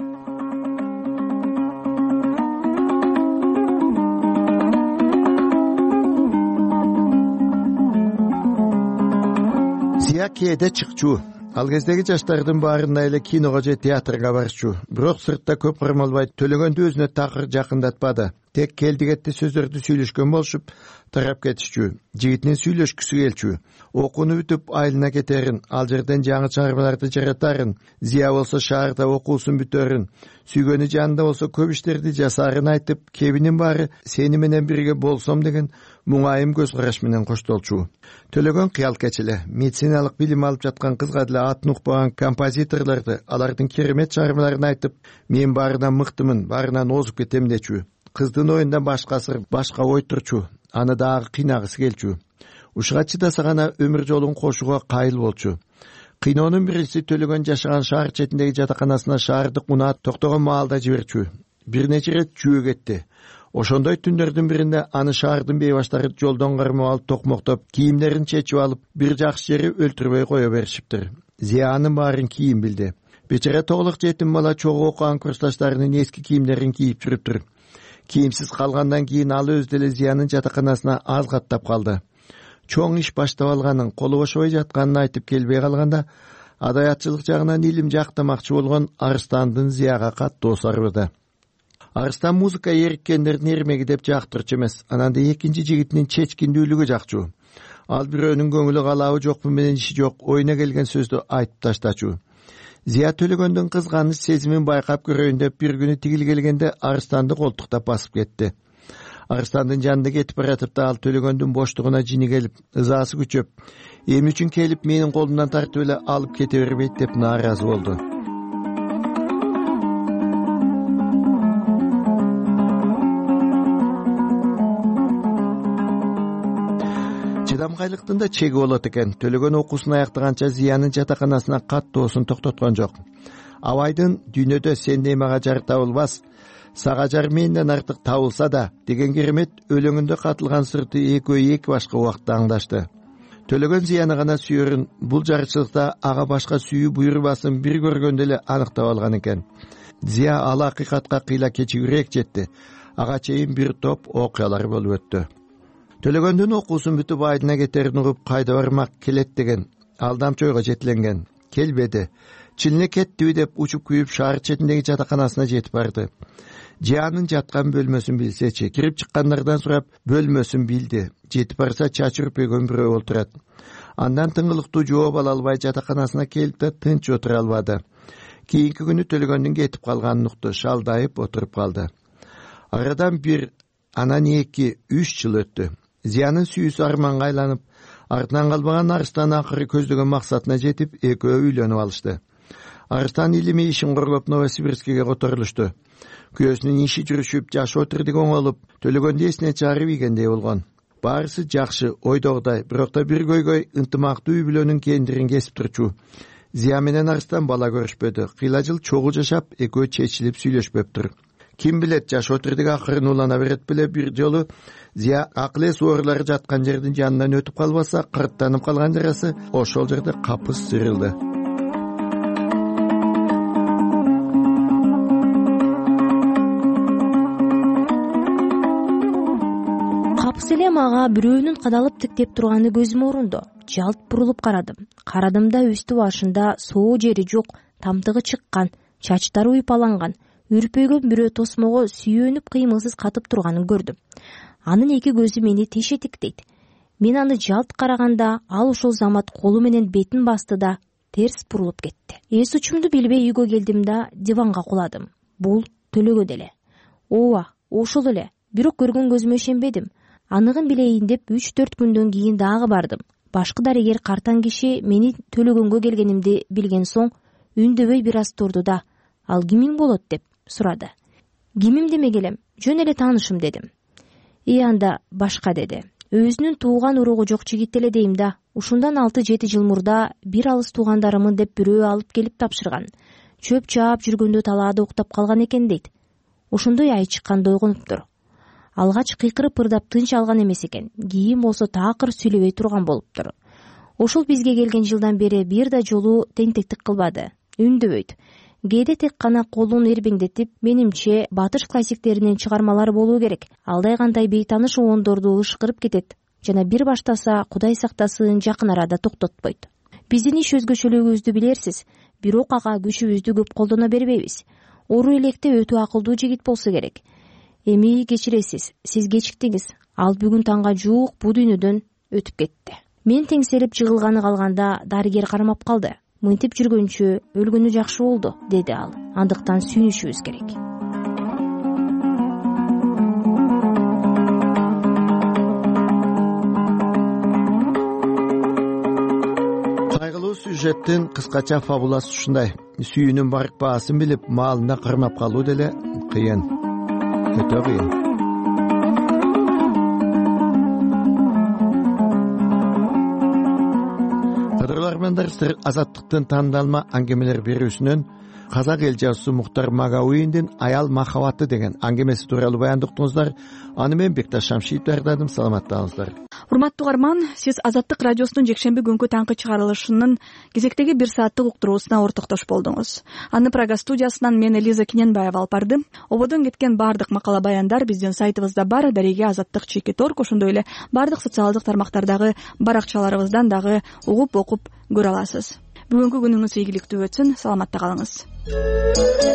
[SPEAKER 5] Зия кээде чыкчу. Ал кездеги жаштардын баарында эле киного же театрга барчу. Бирок сыртта көп кармалбай Төлөгөндү өзүнө такыр жакындатпады. тек келдигетти сөздөрдү сүйлөшкөн болушуп тарап кетишчү. Жигитинин сүйлөшкүсү келчү. Окууну бүтүп айылына кетерин, ал жерден жаңы чыгармаларды жаратарын, Зия болсо шаарда окуусун бүтөрүн, сүйгөнү жанында болсо көп иштерди жасаарын айтып, кебинин баары сени менен бирге болсом деген муңайым көз караш менен коштолчу. Төлөгөн кыял кечеле медициналык билим алып жаткан кызга деле атын укпаган композиторлорду алардын керемет чыгармаларын айтып, мен баарынан мыктымын, баарынан озуп кетем дечү. Кыздын оюнда башка сыр, башка ой турчу. Аны дагы кыйнагысы келчү. Ушуга чыдаса гана өмүр жолун кошууга кайыл болчу. Кыйноонун биринчиси Төлөгөн жашаган шаар четиндеги жатаканасына шаардык унаа токтогон маалда жиберчү. Бир нече ирет жөө кетти. Ошондой түндөрдүн биринде аны шаардын бейбаштары жолдон кармап алып токмоктоп, кийимдерин чечип алып, бир жакшы жери өлтүрбөй кое беришиптир. Зиянын баарын кийин билди. Бечара тоголук жетим бала чогуу окуган курсташтарынын эски кийимдерин кийип жүрүптүр. Кийимсиз калгандан кийин ал өз деле Зиянын жатаканасына аз каттап калды. Чоң иш баштап алганын, колу бошобой жатканын айтып келбей калганда, адаятчылык жагынан илим жактамакчы болгон Арыстандын Зияга каттуу сарбыды. Арыстан музыка эриккендердин эрмеги деп жактырчу эмес, ананда экинчи жигитинин чечкиндүүлүгү жакчу. Ал бирөөнүн көңүлү калабы жокпу менен иши жок, оюна келген сөздү айтып таштачу. Зия Төлөгөндүн кызганыч сезимин байкап көрөйүн деп бир күнү тигил келгенде Арыстанды колтуктап басып кетти. Арыстандын жанында кетип баратып да ал Төлөгөндүн боштугуна жини келип, ызасы күчөп, эми үчүн келип менин колумдан тартып эле алып кете бербейт деп нааразы болду. Чыдамкайлыктын да чеги болот экен. Төлөгөн окуусун аяктаганча Зиянын жатаканасына каттоосун токтоткон жок. Абайдын «Дүйнөдө сендей мага жар табылбас, сага жар менден артык табылса да» деген керемет өлөңүндө катылган сырты экөө эки башка убакытта аңдашты. Төлөгөн Зияны гана сүйөрүн, бул жарчылыкта ага башка сүйүү буйрубасын бир көргөндө эле аныктап алган экен. Зия ал акыйкатка кыйла кечигирээк жетти. Ага чейин бир топ окуялар болуп өттү. Төлөгөндүн окуусун бүтүп айылына кетерин угуп кайда бармак келет деген алдамчы ойго жетиленген. Келбеди. Чилине кеттиби деп учуп күйүп шаар четиндеги жатаканасына жетип барды. Жиянын жаткан бөлмөсүн билсечи, кирип чыккандардан сурап бөлмөсүн билди. Жетип барса чачы үрпөгөн бирөө олтурат. Андан тыңгылыктуу жооп ала албай жатаканасына келип да тынч отура албады. Кийинки күнү Төлөгөндүн кетип калганын укту, шалдайып отуруп калды. Арадан бир, анан 2-3 жыл өттү. Зиянын сүйүүсү арманга айланып, артынан калбаган Арыстан акыры көздөгөн максатына жетип, экөө үйлөнүп алышты. Арыстан илими ишин корлоп Новосибирскиге которулушту. Күйөөсүнүн иши жүрүшүп, жашоо тирдиги оңолуп, Төлөгөндү эсине чыгарып ийгендей болгон. Баарысы жакшы, ойдогудай, бирок да бир көйгөй ынтымактуу үй бүлөнүн кендирин кесип турчу. Зия менен Арыстан бала көрүшпөдү. Кыйла жыл чогуу жашап, экөө чечилип сүйлөшпөптүр. Ким билет, жашоо тирдиги акырын улана берет беле, бир жолу Зия акыл эс оорулары жаткан жердин жанынан өтүп калбаса, кырттанып калган жарасы ошол жерде капыс сырылды.
[SPEAKER 25] Капыс эле мага бирөөнүн кадалып тиктеп турганы көзүмө урунду. Жалт бурулуп карадым. Карадымда үстү башында соо жери жок, тамтыгы чыккан, чачтары уйпаланган, үрпөйгөн бирөө тосмого сүйөнүп кыймылсыз катып турганын көрдүм. Анын эки көзү мени тешетиктейт. Мен аны жалт караганда ал ошол замат колу менен бетин басты да терс бурулуп кетти. Эс учумду билбей үйгө келдим да диванга куладым. Бул Төлөгөн эле. Ооба, ошол эле. Бирок көргөн көзүмө ишенбедим. Аныгын билейин деп 3-4 күндөн кийин дагы бардым. Башкы дарыгер картаң киши мени Төлөгөнгө келгенимди билген соң үндөбөй бир аз турду да, ал кимиң болот деп сурады. Кимим демек элем, жөн эле таанышым дедим. Анда башка деди. Өзүнүн тууган уругу жок жигит эле дейм да. Ушундан 6-7 жыл мурда бир алыс туугандарымын деп бирөө алып келип тапшырган. Чөп чаап жүргөндө талаада уктап калган экен дейт. Ошондой ай чыкканда ойгонуптур. Алгач кыйкырып ырдап тынч алган эмес экен. Кийин болсо такыр сүйлөбөй турган болуптур. Ошол бизге келген жылдан бери бир да жолу теңтектик кылбады. Үндөбөйт. Кээде тек гана колун эрбеңдетип, менимче батыш классиктеринин чыгармалары болуу керек. Алдай кандай бейтаныш оондорду ышкырып кетет жана бир баштаса Кудай сактасын жакын арада токтотпойт. Биздин иш өзгөчөлүгүбүздү билерсиз, бирок ага күчүбүздү көп колдоно бербейбиз. Ору электе өтө акылдуу жигит болсо керек. Эми кечиресиз, сиз кечиктиңиз. Ал бүгүн таңга жуук бул дүйнөдөн өтүп кетти. Мен теңселип жыгылганы калганда дарыгер кармап калды. Мынтип жүргөнчө өлгөнү жакшы болду, деди ал. Андыктан сүйүнүшүбүз керек.
[SPEAKER 5] Кайгылуу сюжеттин кыскача фабуласы ушундай. Сүйүүнүн барк баасын билип, маалына кармап калуу деле кыйын. Өтө кыйын. Кадырлармандар сыр азаттыктын тандалма аңгемелер берүүсүнөн казак эл жазуусу Мухтар Магауиндин Аял махабаты деген аңгемеси тууралуу баяндыктыңыздар. Аны мен Бекташ Шамшиев даярдадым. Саламаттаңыздар.
[SPEAKER 1] Урматтуу угарман, сиз Азаттык радиосунун жекшемби күнкү таңкы чыгарылышынын кезектеги 1 сааттык уктуруусуна ортоктош болдуңуз. Аны Прага студиясынан мен Элиза Киненбаева алып бардым. Ободон кеткен бардык макала баяндар биздин сайтыбызда бар. Дареге Азаттык /org, ошондой эле бардык социалдык тармактардагы баракчаларыбыздан дагы угуп окуп көрө аласыз. Бүгүнкү күнүңүз ийгиликтүү өтсүн. Саламатта калыңыз.